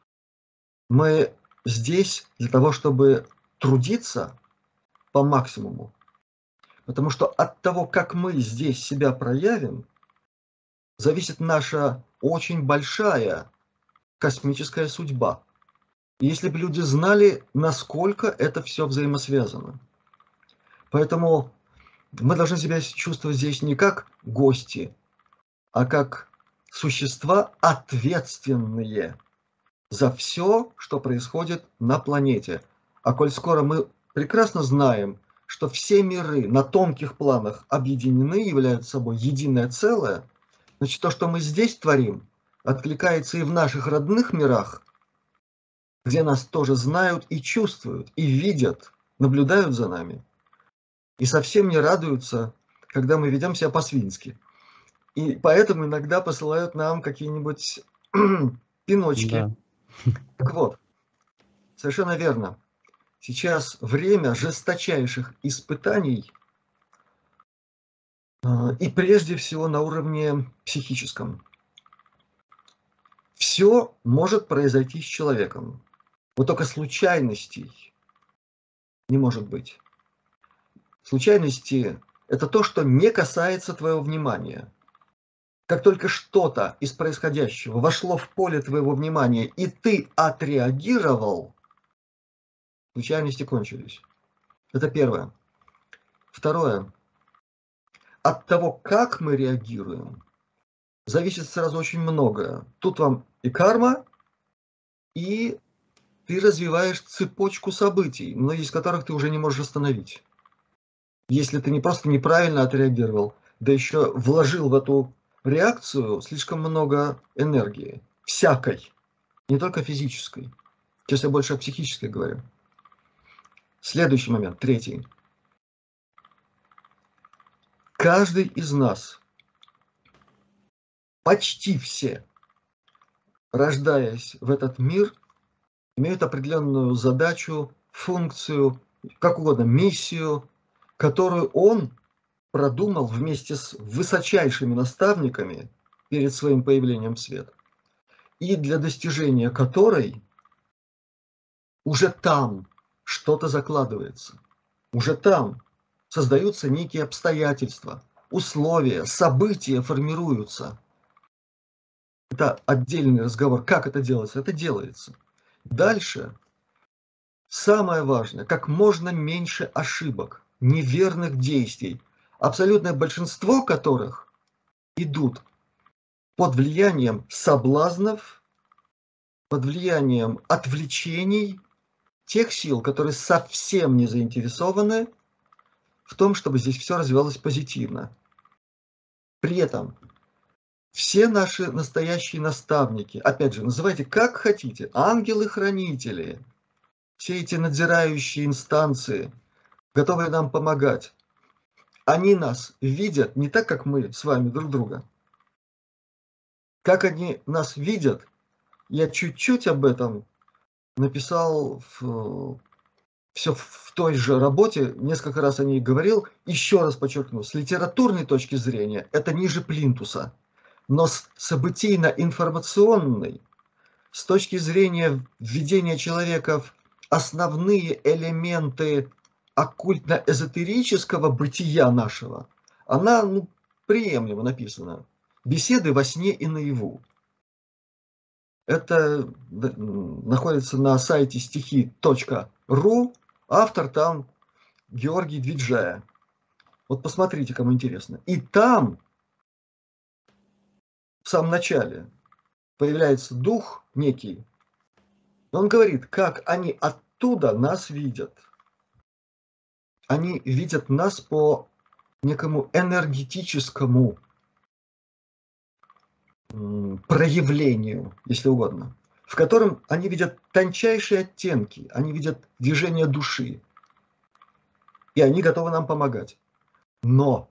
Мы здесь для того, чтобы трудиться по максимуму, потому что от того, как мы здесь себя проявим, зависит наша очень большая космическая судьба. И если бы люди знали, насколько это все взаимосвязано. Поэтому мы должны себя чувствовать здесь не как гости, а как существа, ответственные за все, что происходит на планете. А коль скоро мы прекрасно знаем, что все миры на тонких планах объединены, являются собой единое целое, значит, то, что мы здесь творим, откликается и в наших родных мирах, где нас тоже знают и чувствуют, и видят, наблюдают за нами. И совсем не радуются, когда мы ведем себя по-свински. И поэтому иногда посылают нам какие-нибудь пиночки. Да, Так вот, совершенно верно. Сейчас время жесточайших испытаний, а, и прежде всего на уровне психическом. Все может произойти с человеком. Вот только случайностей не может быть. Случайности – это то, что не касается твоего внимания. Как только что-то из происходящего вошло в поле твоего внимания, и ты отреагировал, случайности кончились. Это первое. Второе. От того, как мы реагируем, зависит сразу очень многое. Тут вам и карма, и ты развиваешь цепочку событий, многие из которых ты уже не можешь остановить. Если ты не просто неправильно отреагировал, да еще вложил в эту реакцию слишком много энергии, всякой, не только физической. Сейчас я больше о психической говорю. Следующий момент, третий. Каждый из нас, почти все, рождаясь в этот мир, имеют определенную задачу, функцию, как угодно, миссию, которую он продумал вместе с высочайшими наставниками перед своим появлением в свет, и для достижения которой уже там что-то закладывается, уже там создаются некие обстоятельства, условия, события формируются. Это отдельный разговор. Как это делается? Это делается. Дальше самое важное, как можно меньше ошибок, неверных действий, абсолютное большинство которых идут под влиянием соблазнов, под влиянием отвлечений тех сил, которые совсем не заинтересованы в том, чтобы здесь все развивалось позитивно. При этом все наши настоящие наставники, опять же, называйте как хотите, ангелы-хранители, все эти надзирающие инстанции, готовые нам помогать, они нас видят не так, как мы с вами друг друга. Как они нас видят, я чуть-чуть об этом написал в, все в той же работе, несколько раз о ней говорил, еще раз подчеркну, с литературной точки зрения это ниже плинтуса, но с событийно-информационной, с точки зрения введения человека в основные элементы оккультно-эзотерического бытия нашего, она ну, приемлемо написана. Беседы во сне и наяву. Это находится на сайте стихи точка ру, автор там Георгий Двиджая. Вот посмотрите, кому интересно. И там, в самом начале, появляется дух некий. Он говорит, как они оттуда нас видят. Они видят нас по некому энергетическому проявлению, если угодно, в котором они видят тончайшие оттенки, они видят движение души, и они готовы нам помогать. Но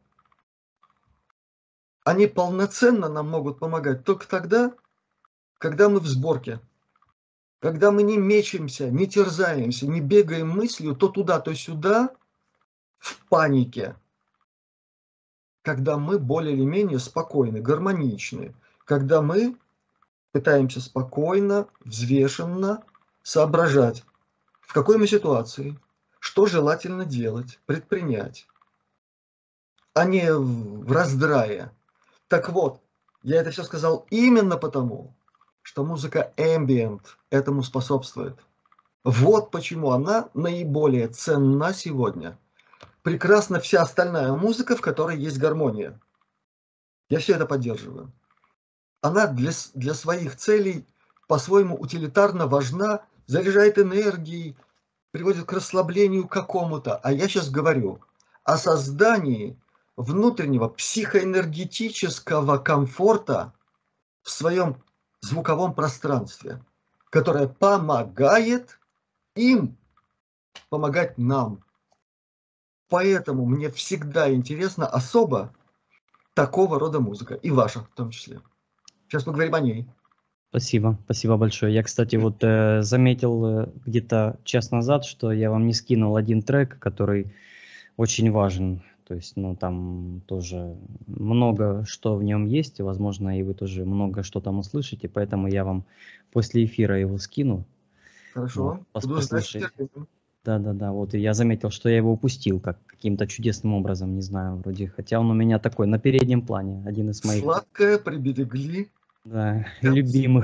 они полноценно нам могут помогать только тогда, когда мы в сборке, когда мы не мечемся, не терзаемся, не бегаем мыслью то туда, то сюда, в панике, когда мы более или менее спокойны, гармоничны, когда мы пытаемся спокойно, взвешенно соображать, в какой мы ситуации, что желательно делать, предпринять, а не в раздрае. Так вот, я это все сказал именно потому, что музыка ambient этому способствует. Вот почему она наиболее ценна сегодня. Прекрасна вся остальная музыка, в которой есть гармония. Я все это поддерживаю. Она для, для своих целей по-своему утилитарно важна, заряжает энергией, приводит к расслаблению какому-то. А я сейчас говорю о создании внутреннего психоэнергетического комфорта в своем звуковом пространстве, которое помогает им помогать нам. Поэтому мне всегда интересна особо такого рода музыка, и ваша в том числе. Сейчас поговорим о ней. Спасибо, спасибо большое. Я, кстати, вот э, заметил э, где-то час назад, что я вам не скинул один трек, который очень важен. То есть, ну, там тоже много что в нем есть, и, возможно, и вы тоже много что там услышите, поэтому я вам после эфира его скину. Хорошо. Вот, Буду ждать с послушайте. терпением. Да-да-да, вот и я заметил, что я его упустил как каким-то чудесным образом, не знаю, вроде, хотя он у меня такой на переднем плане, один из моих, Сладкое приберегли. да, Да. любимых.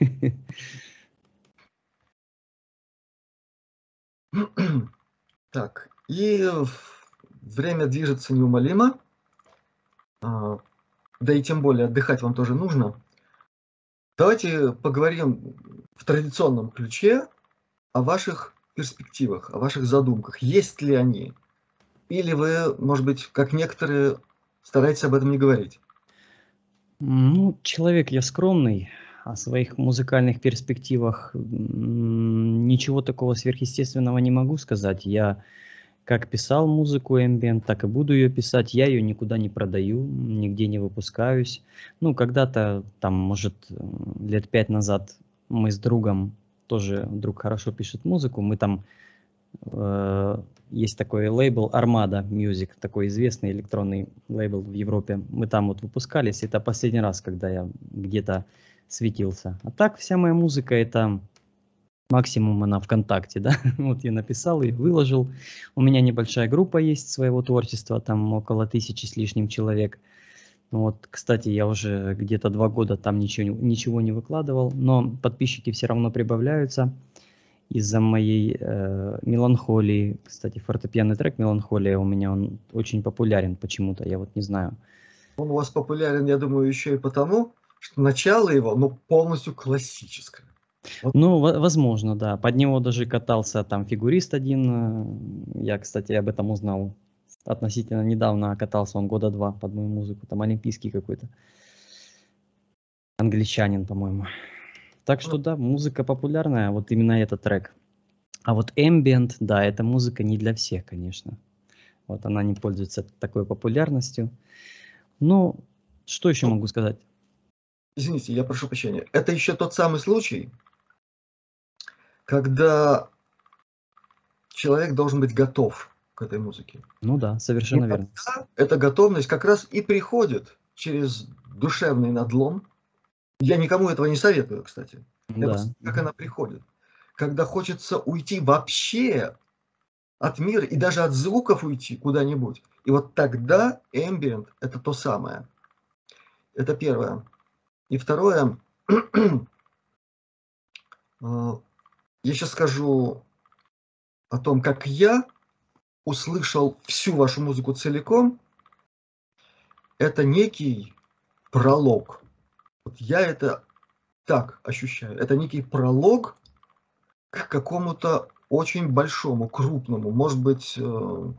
Так, и время движется неумолимо, а, да и тем более отдыхать вам тоже нужно. Давайте поговорим в традиционном ключе о ваших перспективах, о ваших задумках. Есть ли они? Или вы, может быть, как некоторые, стараетесь об этом не говорить? Ну, человек я скромный, о своих музыкальных перспективах м, ничего такого сверхъестественного не могу сказать. Я как писал музыку ambient, так и буду ее писать. Я ее никуда не продаю, нигде не выпускаюсь. Ну, когда-то, там, может, м, лет пять назад мы с другом, тоже друг хорошо пишет музыку, мы там, э, есть такой лейбл Armada Music, такой известный электронный лейбл в Европе. Мы там вот выпускались. Это последний раз, когда я где-то светился. А так вся моя музыка это максимум она ВКонтакте, да. Вот я написал и выложил. У меня небольшая группа есть своего творчества, там около тысячи с лишним человек. Вот, кстати, я уже где-то два года там ничего, ничего не выкладывал, но подписчики все равно прибавляются из-за моей э, меланхолии. Кстати, фортепианный трек «Меланхолия» у меня он очень популярен почему-то, я вот не знаю. Он у вас популярен, я думаю, еще и потому, что начало его, ну, полностью классическое. Вот. Ну, во- возможно, да. Под него даже катался там фигурист один. э, Я, кстати, об этом узнал относительно недавно. Катался он года два под мою музыку. Там олимпийский какой-то. Англичанин, по-моему. Так что да, музыка популярная, вот именно этот трек. А вот ambient, да, эта музыка не для всех, конечно. Вот она не пользуется такой популярностью. Ну, что еще Ну, могу сказать? извините, я прошу прощения. Это еще тот самый случай, когда человек должен быть готов к этой музыке. Ну да, совершенно верно. Иногда эта готовность как раз и приходит через душевный надлом. Я никому этого не советую, кстати. Я Да. просто как она приходит. Когда хочется уйти вообще от мира и даже от звуков уйти куда-нибудь. И вот тогда ambient – это то самое. Это первое. И второе, э, я сейчас скажу о том, как я услышал всю вашу музыку целиком. Это некий пролог. Вот я это так ощущаю. Это некий пролог к какому-то очень большому, крупному, может быть, э,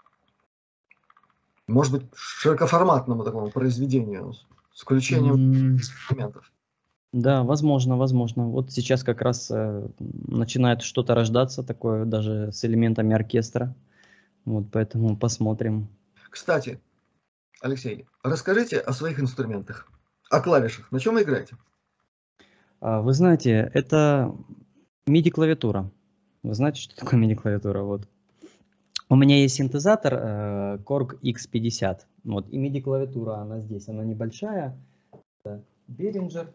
может быть, широкоформатному такому произведению с включением М, инструментов. Да, возможно, возможно. Вот сейчас как раз э, начинает что-то рождаться такое, даже с элементами оркестра. Вот поэтому посмотрим. Кстати, Алексей, расскажите о своих инструментах, о клавишах. На чем вы играете? А, Вы знаете, это миди-клавиатура. Вы знаете, что такое миди-клавиатура? Вот. У меня есть синтезатор э, Korg икс пятьдесят. Вот, и миди-клавиатура, она здесь, она небольшая. Это Behringer.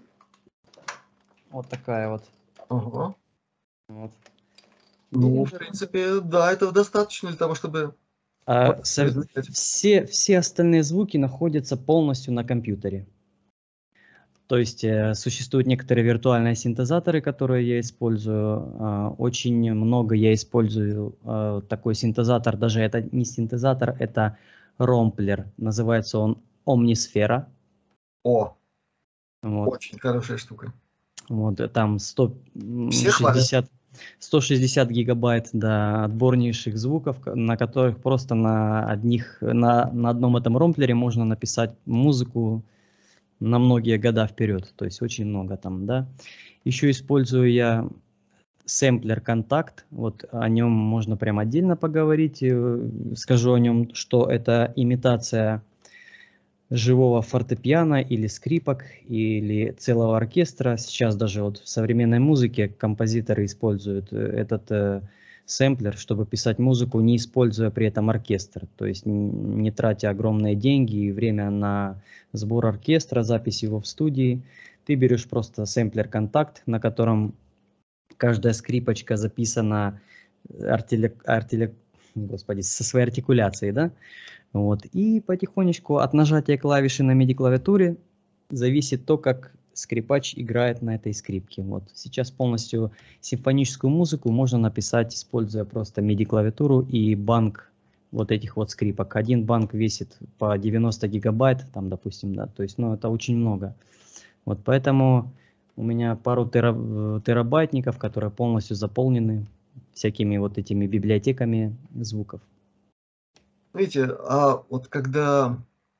Вот такая вот. Ага. Вот. Ну, в Behringer. принципе, да, этого достаточно для того, чтобы А, со- производить. все, все остальные звуки находятся полностью на компьютере. То есть э, существуют некоторые виртуальные синтезаторы, которые я использую. Э, очень много я использую э, такой синтезатор, даже это не синтезатор, это ромплер. Называется он Omnisfera. О, Вот, очень хорошая штука. вот э, там сто Все хвалят. шестьдесят, сто шестьдесят гигабайт да, отборнейших звуков, ка- на которых просто на одних, на, на одном этом ромплере можно написать музыку на многие года вперед, то есть очень много там, да. Еще использую я сэмплер «Контакт», вот о нем можно прям отдельно поговорить, э, скажу о нем, что это имитация живого фортепиано или скрипок, или целого оркестра. Сейчас даже вот в современной музыке композиторы используют э, этот э, сэмплер, чтобы писать музыку, не используя при этом оркестр, то есть н- не тратя огромные деньги и время на сбор оркестра, запись его в студии. Ты берешь просто сэмплер «Контакт», на котором каждая скрипочка записана артиле, артиле, господи, со своей артикуляцией, да? Вот. И потихонечку от нажатия клавиши на миди-клавиатуре зависит то, как скрипач играет на этой скрипке. Вот. Сейчас полностью симфоническую музыку можно написать, используя просто миди-клавиатуру и банк вот этих вот скрипок. Один банк весит по девяносто гигабайт, там, допустим, да, то есть, ну, это очень много. Вот поэтому У меня пару тера- э, терабайтников, которые полностью заполнены всякими вот этими библиотеками звуков. Видите, а вот когда,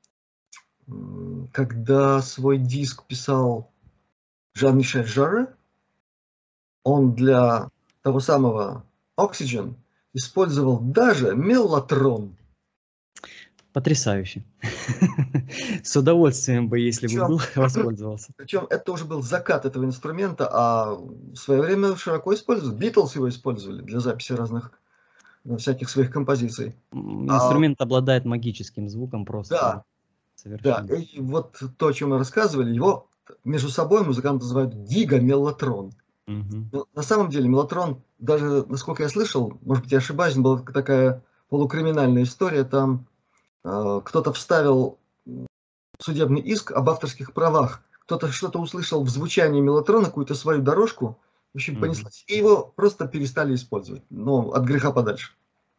м, когда свой диск писал Жан-Мишель Жарре, он для того самого Oxygen использовал даже меллотрон. Потрясающе. С удовольствием бы, если бы Причем, был, воспользовался. причем это уже был закат этого инструмента, а в свое время широко использовали. Битлз его использовали для записи разных, ну, всяких своих композиций. М, А, Инструмент обладает магическим звуком просто да, да, совершенно. и вот то, о чем мы рассказывали, его между собой музыканты называют гига-меллотрон. Мгм. Ну, на самом деле меллотрон, даже насколько я слышал, может быть, я ошибаюсь, была такая полукриминальная история, там э, кто-то вставил судебный иск об авторских правах, кто-то что-то услышал в звучании меллотрона, какую-то свою дорожку, в общем, Мгм. понеслась, и его просто перестали использовать, ну, от греха подальше.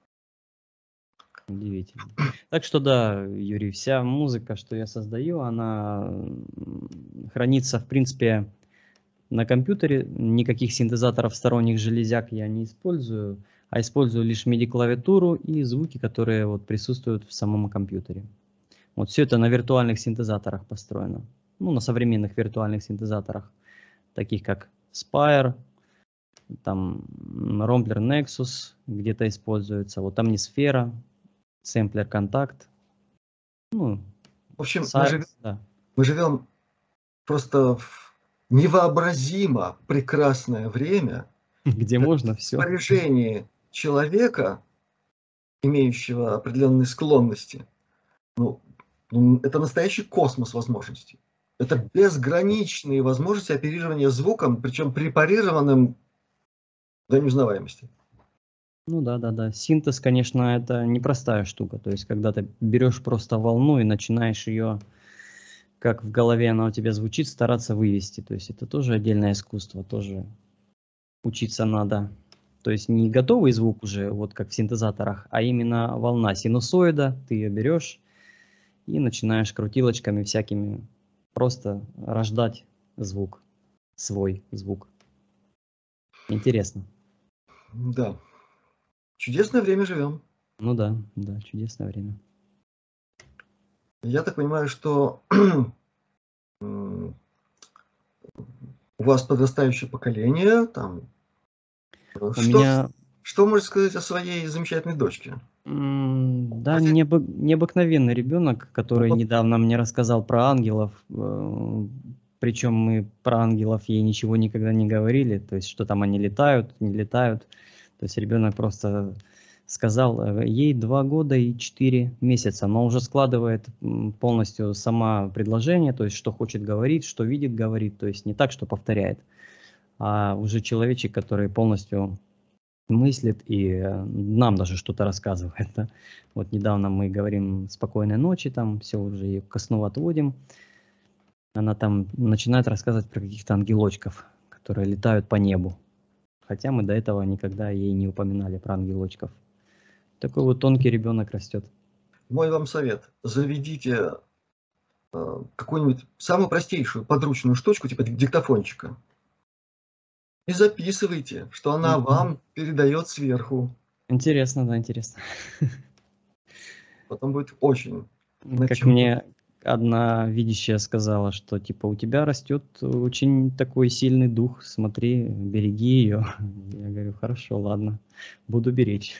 Удивительно. Так что да, Юрий, вся музыка, что я создаю, она м, хранится, в принципе, на компьютере. Никаких синтезаторов сторонних железяк я не использую, а использую лишь MIDI-клавиатуру и звуки, которые вот присутствуют в самом компьютере. Вот все это на виртуальных синтезаторах построено. Ну, на современных виртуальных синтезаторах, таких как Spire, там м, Rompler Nexus где-то используется, вот Omnisphere, Sampler Contact, ну, В общем, мы живем, Sires, да, мы живем просто в невообразимо прекрасное время, где когда можно в все. распоряжении человека, имеющего определенные склонности, ну, м, это настоящий космос возможностей. Это безграничные возможности оперирования звуком, причем препарированным до неузнаваемости. Ну да, да, да. Синтез, конечно, это непростая штука. То есть, когда ты берешь просто волну и начинаешь ее, как в голове она у тебя звучит, стараться вывести. То есть, это тоже отдельное искусство, тоже учиться надо. То есть, не готовый звук уже, вот как в синтезаторах, а именно волна синусоида, ты ее берешь и начинаешь крутилочками всякими просто рождать звук, свой звук. Интересно. Да, чудесное время живем. Ну да, да, чудесное время. Я так понимаю, что м, у вас подрастающее поколение, там, э, У что, меня что можете сказать о своей замечательной дочке? М, да, Хотя, необы необыкновенный ребенок, ну, который вот, недавно мне рассказал про ангелов. Э, причем мы про ангелов ей ничего никогда не говорили, то есть что там они летают, не летают. То есть ребенок просто сказал, э, ей два года и четыре месяца, но уже складывает м, полностью сама предложение, то есть что хочет говорит, что видит говорит, то есть не так, что повторяет, а уже человечек, который полностью мыслит и э, нам даже что-то рассказывает, да. Вот недавно мы говорим спокойной ночи, там все уже ее ко сну отводим. Она там начинает рассказывать про каких-то ангелочков, которые летают по небу. Хотя мы до этого никогда ей не упоминали про ангелочков. Такой вот тонкий ребенок растет. мой вам совет. Заведите э, какую-нибудь самую простейшую подручную штучку, типа диктофончика, и записывайте, что она Мгм. вам передает сверху. Интересно, да, интересно. Потом будет очень над Как чем. мне одна видящая сказала, что типа у тебя растет очень такой сильный дух, смотри, береги ее. Я говорю, хорошо, ладно, буду беречь.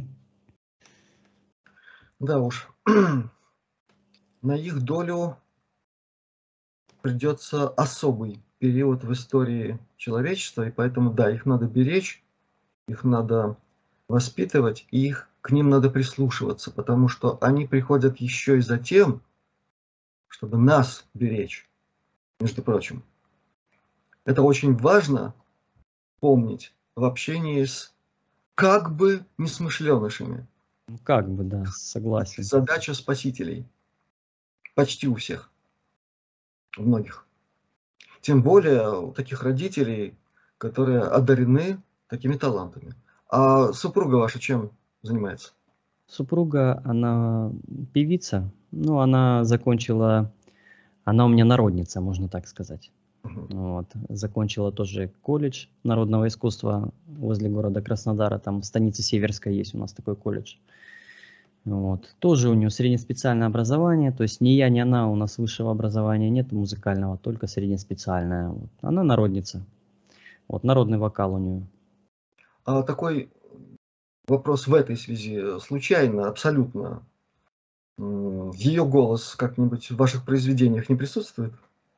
Да уж, на их долю придется особый период в истории человечества, и поэтому, да, их надо беречь, их надо воспитывать, и их, к ним надо прислушиваться, потому что они приходят еще и за тем, чтобы нас беречь, между прочим. Это очень важно помнить в общении с как бы несмышленышами. Ну, как бы, да, согласен. Задача спасителей почти у всех, у многих. Тем более у таких родителей, которые одарены такими талантами. А супруга ваша чем занимается? Супруга, она певица, ну, она закончила, она у меня народница, можно так сказать. Мгм. Вот. Закончила тоже колледж народного искусства возле города Краснодара. Там в станице Северской есть у нас такой колледж. Вот. Тоже у нее среднеспециальное образование. То есть ни я, ни она, у нас высшего образования нет музыкального, только среднеспециальное. Вот. Она народница. Вот, народный вокал у нее. А такой вопрос в этой связи. Случайно, абсолютно, м, ее голос как-нибудь в ваших произведениях не присутствует?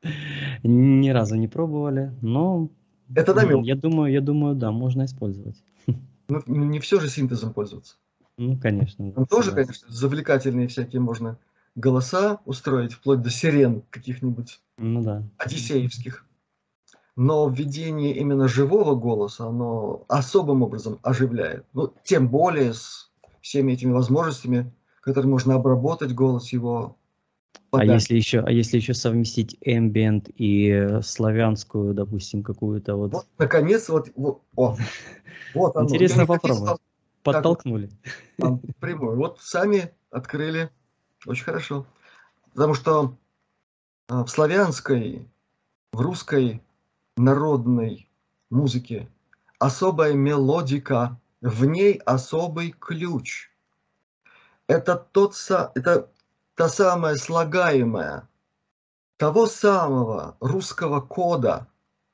Ни разу не пробовали, но Это м, намек. я думаю, я думаю, да, можно использовать. Ну, не все же синтезом пользоваться. Ну, конечно, Там тоже, согласен. конечно, завлекательные всякие можно голоса устроить, вплоть до сирен каких-нибудь Ну да. одиссеевских. Но введение именно живого голоса, оно особым образом оживляет. Ну, тем более с всеми этими возможностями, которые можно обработать голос, его А подать. если еще, а если еще совместить ambient и э, славянскую, допустим, какую-то вот. Вот, наконец, вот, вот, о, вот оно. Я Интересно не хотел попробовать. вам так вот Подтолкнули. там прямую. Вот сами открыли. Очень хорошо. Потому что а, в славянской, в русской народной музыке особая мелодика, в ней особый ключ. Это тот са это та самая слагаемая того самого русского кода,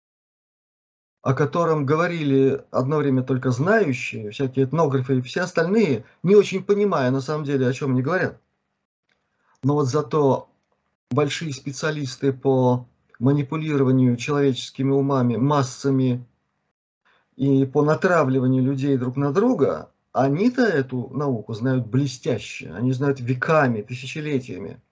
о котором говорили одно время только знающие, всякие этнографы и все остальные, не очень понимая на самом деле, о чем они говорят. Но вот зато большие специалисты по манипулированию человеческими умами, массами и по натравливанию людей друг на друга, они-то эту науку знают блестяще, они знают веками, тысячелетиями.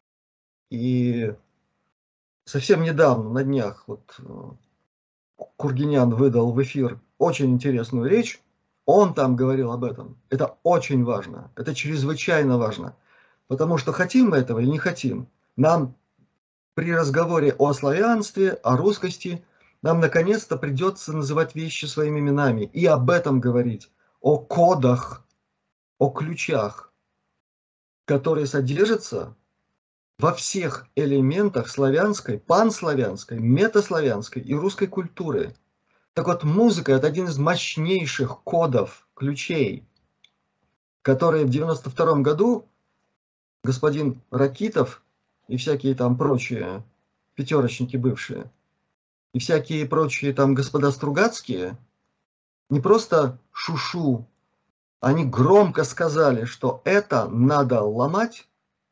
И совсем недавно, на днях, вот э, Кургинян выдал в эфир очень интересную речь. Он там говорил об этом. Это очень важно. Это чрезвычайно важно. Потому что хотим мы этого или не хотим, нам при разговоре о славянстве, о русскости, нам наконец-то придется называть вещи своими именами и об этом говорить, о кодах, о ключах, которые содержатся во всех элементах славянской, панславянской, метаславянской и русской культуры. Так вот, музыка – это один из мощнейших кодов, ключей, которые в девяносто втором году господин Ракитов и всякие там прочие пятерочники бывшие, и всякие прочие там господа Стругацкие не просто шушу, они громко сказали, что это надо ломать,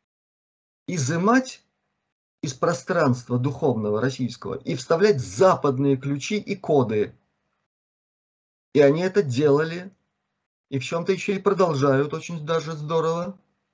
изымать из пространства духовного российского и вставлять западные ключи и коды. И они это делали, и в чем-то еще и продолжают очень даже здорово.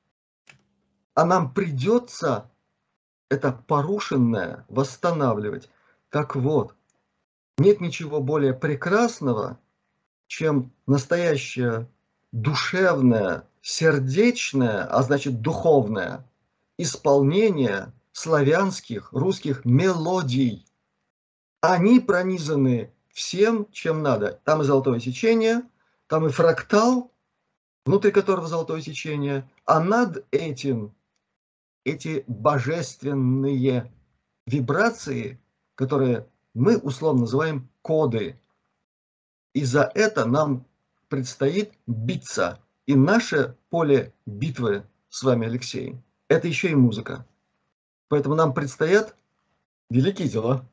А нам придется это порушенное восстанавливать. Так вот, нет ничего более прекрасного, чем настоящее душевное, сердечное, а значит духовное исполнение славянских, русских мелодий. Они пронизаны всем, чем надо. Там и золотое сечение, там и фрактал, внутри которого золотое сечение, а над этим эти божественные вибрации, которые мы условно называем коды. И за это нам предстоит биться. И наше поле битвы с вами, Алексей, это еще и музыка. Поэтому нам предстоят великие дела.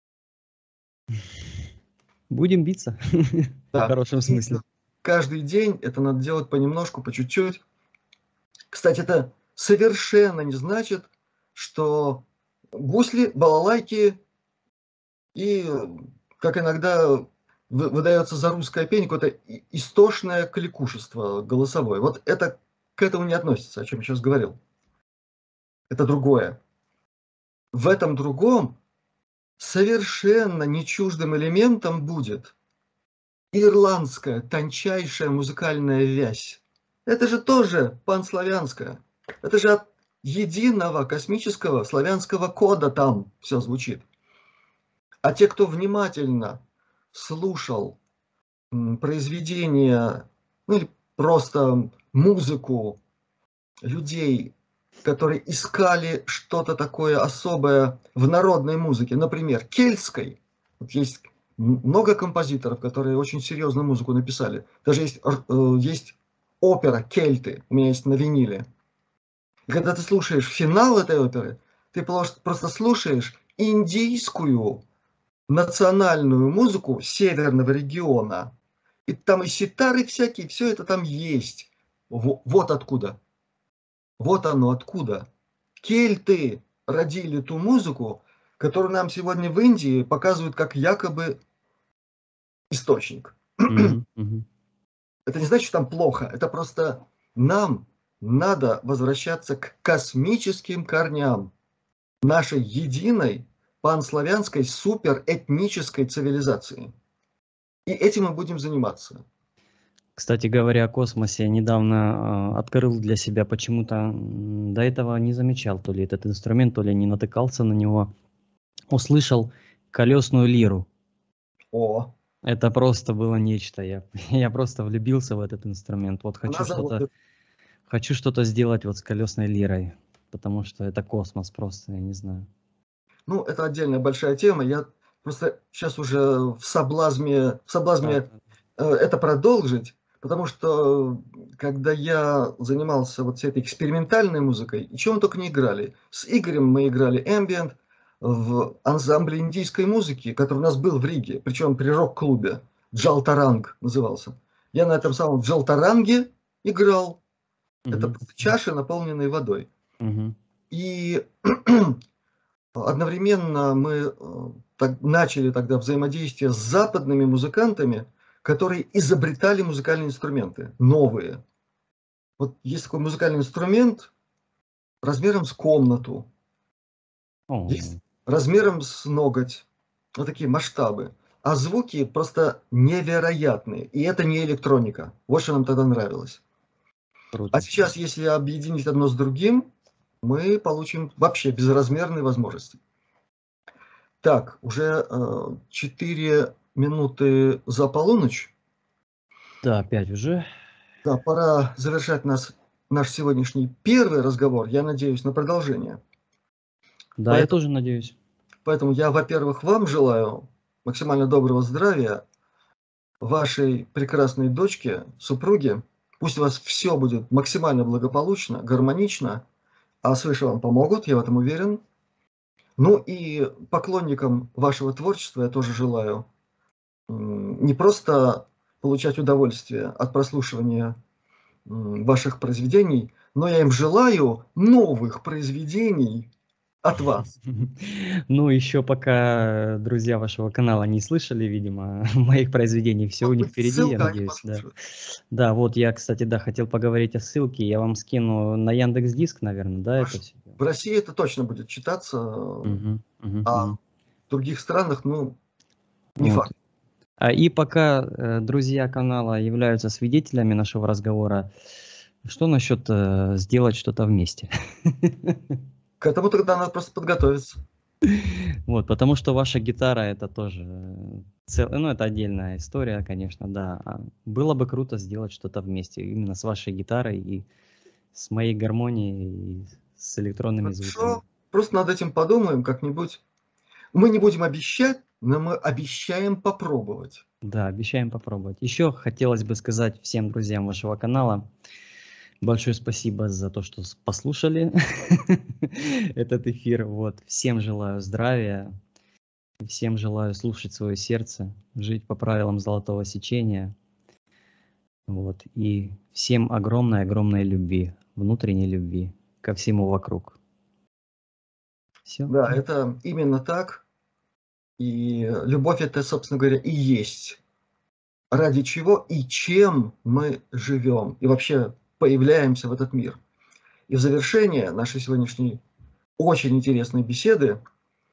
Будем биться. В Да. хорошем И смысле. каждый день это надо делать понемножку, по чуть-чуть. Кстати, это совершенно не значит, что гусли, балалайки и, как иногда выдается за русское пение, какое-то истошное кликушество голосовое. Вот это к этому не относится, о чем я сейчас говорил. Это другое. В этом другом совершенно не чуждым элементом будет ирландская тончайшая музыкальная вязь. Это же тоже панславянская. Это же от единого космического славянского кода там все звучит. А те, кто внимательно слушал произведения, ну или просто музыку людей которые искали что-то такое особое в народной музыке, например, кельтской. Вот есть много композиторов, которые очень серьезную музыку написали. Даже есть, э, есть опера «Кельты», у меня есть на виниле. И когда ты слушаешь финал этой оперы, ты просто слушаешь индийскую национальную музыку северного региона. И там и ситары всякие, все это там есть. Вот откуда. Вот оно откуда. Кельты родили ту музыку, которую нам сегодня в Индии показывают как якобы источник. Мгм, мгм. Это не значит, что там плохо. Это просто нам надо возвращаться к космическим корням нашей единой панславянской суперэтнической цивилизации. И этим мы будем заниматься. Кстати говоря о космосе, недавно, а, открыл для себя почему-то, м, до этого не замечал то ли этот инструмент, то ли не натыкался на него. Услышал колесную лиру. О, Это просто было нечто. Я я просто влюбился в этот инструмент. Вот она хочу что-то заводит. хочу что-то сделать вот с колесной лирой, потому что это космос просто, я не знаю. Ну, это отдельная большая тема. Я просто сейчас уже в соблазне, в Да, соблазне э, это продолжить, потому что когда я занимался вот всей этой экспериментальной музыкой, и чем мы только не играли. С Игорем мы играли ambient в ансамбле индийской музыки, который у нас был в Риге, причем при рок-клубе. Джалтаранг назывался. Я на этом самом Джалтаранге играл. Это Мгм, просто чаши, наполненные водой. мгм. И одновременно мы э, так, начали тогда взаимодействие с западными музыкантами, которые изобретали музыкальные инструменты, новые. Вот есть такой музыкальный инструмент размером с комнату, есть О, размером с ноготь, вот такие масштабы. А звуки просто невероятные. И это не электроника. Вот что нам тогда нравилось. А круто. сейчас, если объединить одно с другим, мы получим вообще безразмерные возможности. Так, уже э, четыре минуты за полуночь. Да, опять уже. Да, пора завершать нас, наш сегодняшний первый разговор. Я надеюсь на продолжение. Да, я Поэтому, тоже надеюсь. поэтому я, во-первых, вам желаю максимально доброго здравия, вашей прекрасной дочке, супруге. Пусть у вас все будет максимально благополучно, гармонично, а свыше вам помогут, я в этом уверен. Ну и поклонникам вашего творчества я тоже желаю м, не просто получать удовольствие от прослушивания м, ваших произведений, но я им желаю новых произведений от вас. Ну, еще пока друзья вашего канала не слышали, видимо, моих произведений, все у Может них быть, впереди, я ссылка, они надеюсь, да. послушают. Да, вот я, кстати, да, хотел поговорить о ссылке. Я вам скину на Яндекс.Диск, наверное, да, это Хорошо. все. В России это точно будет читаться, Мгм, мгм, а мгм. в других странах, ну, не Вот. факт. А, и пока, э, друзья канала являются свидетелями нашего разговора, что насчет, э, сделать что-то вместе? К этому тогда надо просто подготовиться. Вот, потому что ваша гитара — это тоже, э, цел ну, это отдельная история, конечно, да. А, было бы круто сделать что-то вместе именно с вашей гитарой и с моей гармонией, и с электронными звуками. Хорошо, просто над этим подумаем как-нибудь. Мы не будем обещать, но мы обещаем попробовать. Да, обещаем попробовать. Еще хотелось бы сказать всем друзьям вашего канала большое спасибо за то, что с послушали этот эфир. Вот. Всем желаю здравия, всем желаю слушать свое сердце, жить по правилам золотого сечения. Вот. И всем огромной-огромной любви, внутренней любви ко всему вокруг. Все. Да, это именно так. И любовь это, собственно говоря, и есть. Ради чего и чем мы живем. И вообще появляемся в этот мир. И в завершение нашей сегодняшней очень интересной беседы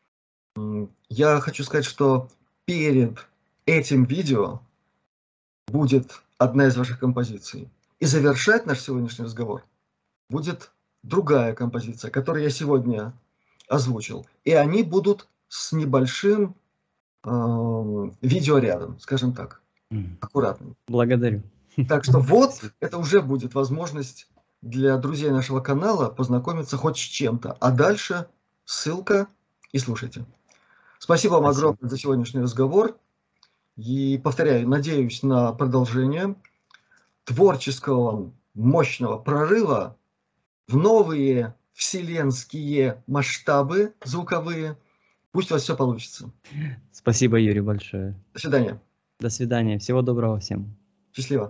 я хочу сказать, что перед этим видео будет одна из ваших композиций. И завершать наш сегодняшний разговор будет другая композиция, которую я сегодня озвучил. И они будут с небольшим э, видеорядом, скажем так, М. аккуратным. Благодарю. Так что вот Спасибо. это уже будет возможность для друзей нашего канала познакомиться хоть с чем-то. А дальше ссылка и слушайте. Спасибо вам Спасибо. огромное за сегодняшний разговор. И повторяю, надеюсь на продолжение творческого мощного прорыва в новые вселенские масштабы звуковые. Пусть у вас все получится. Спасибо, Юрий, большое. До свидания. До свидания. Всего доброго всем. Счастливо.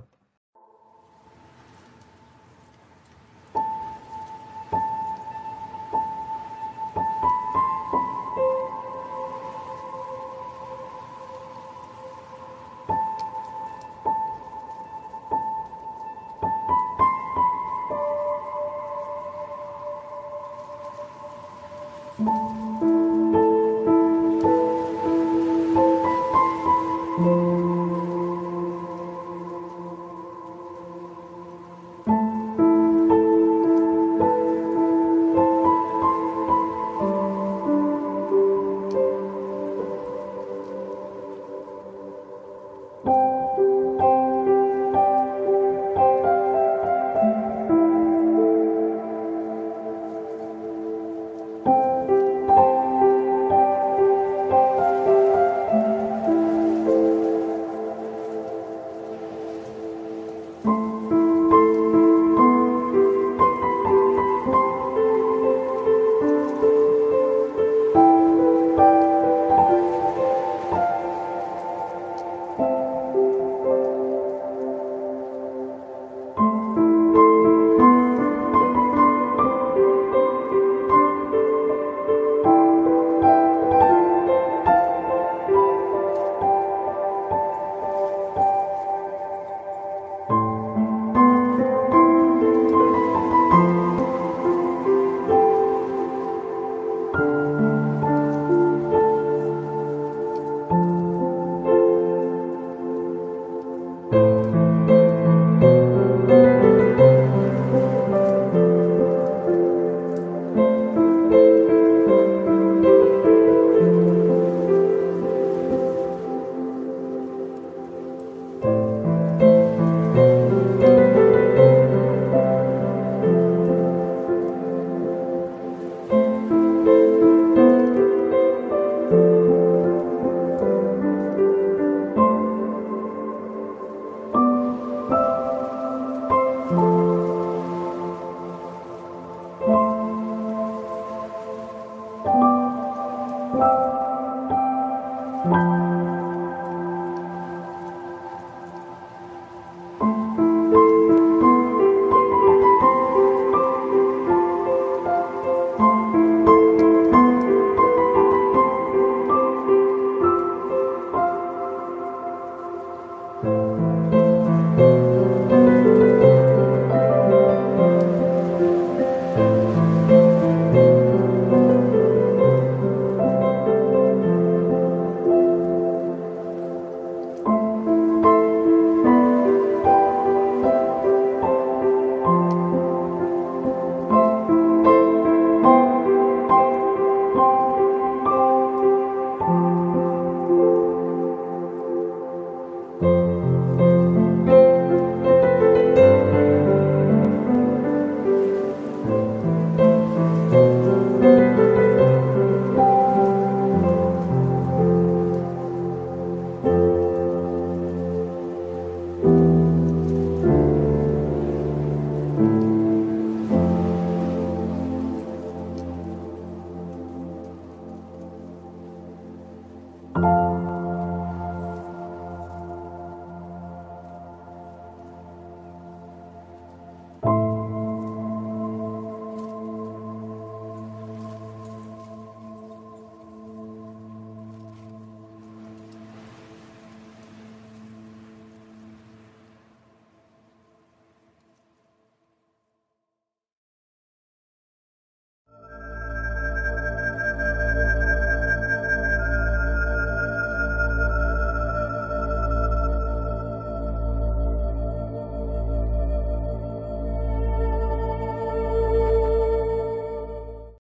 Thank you.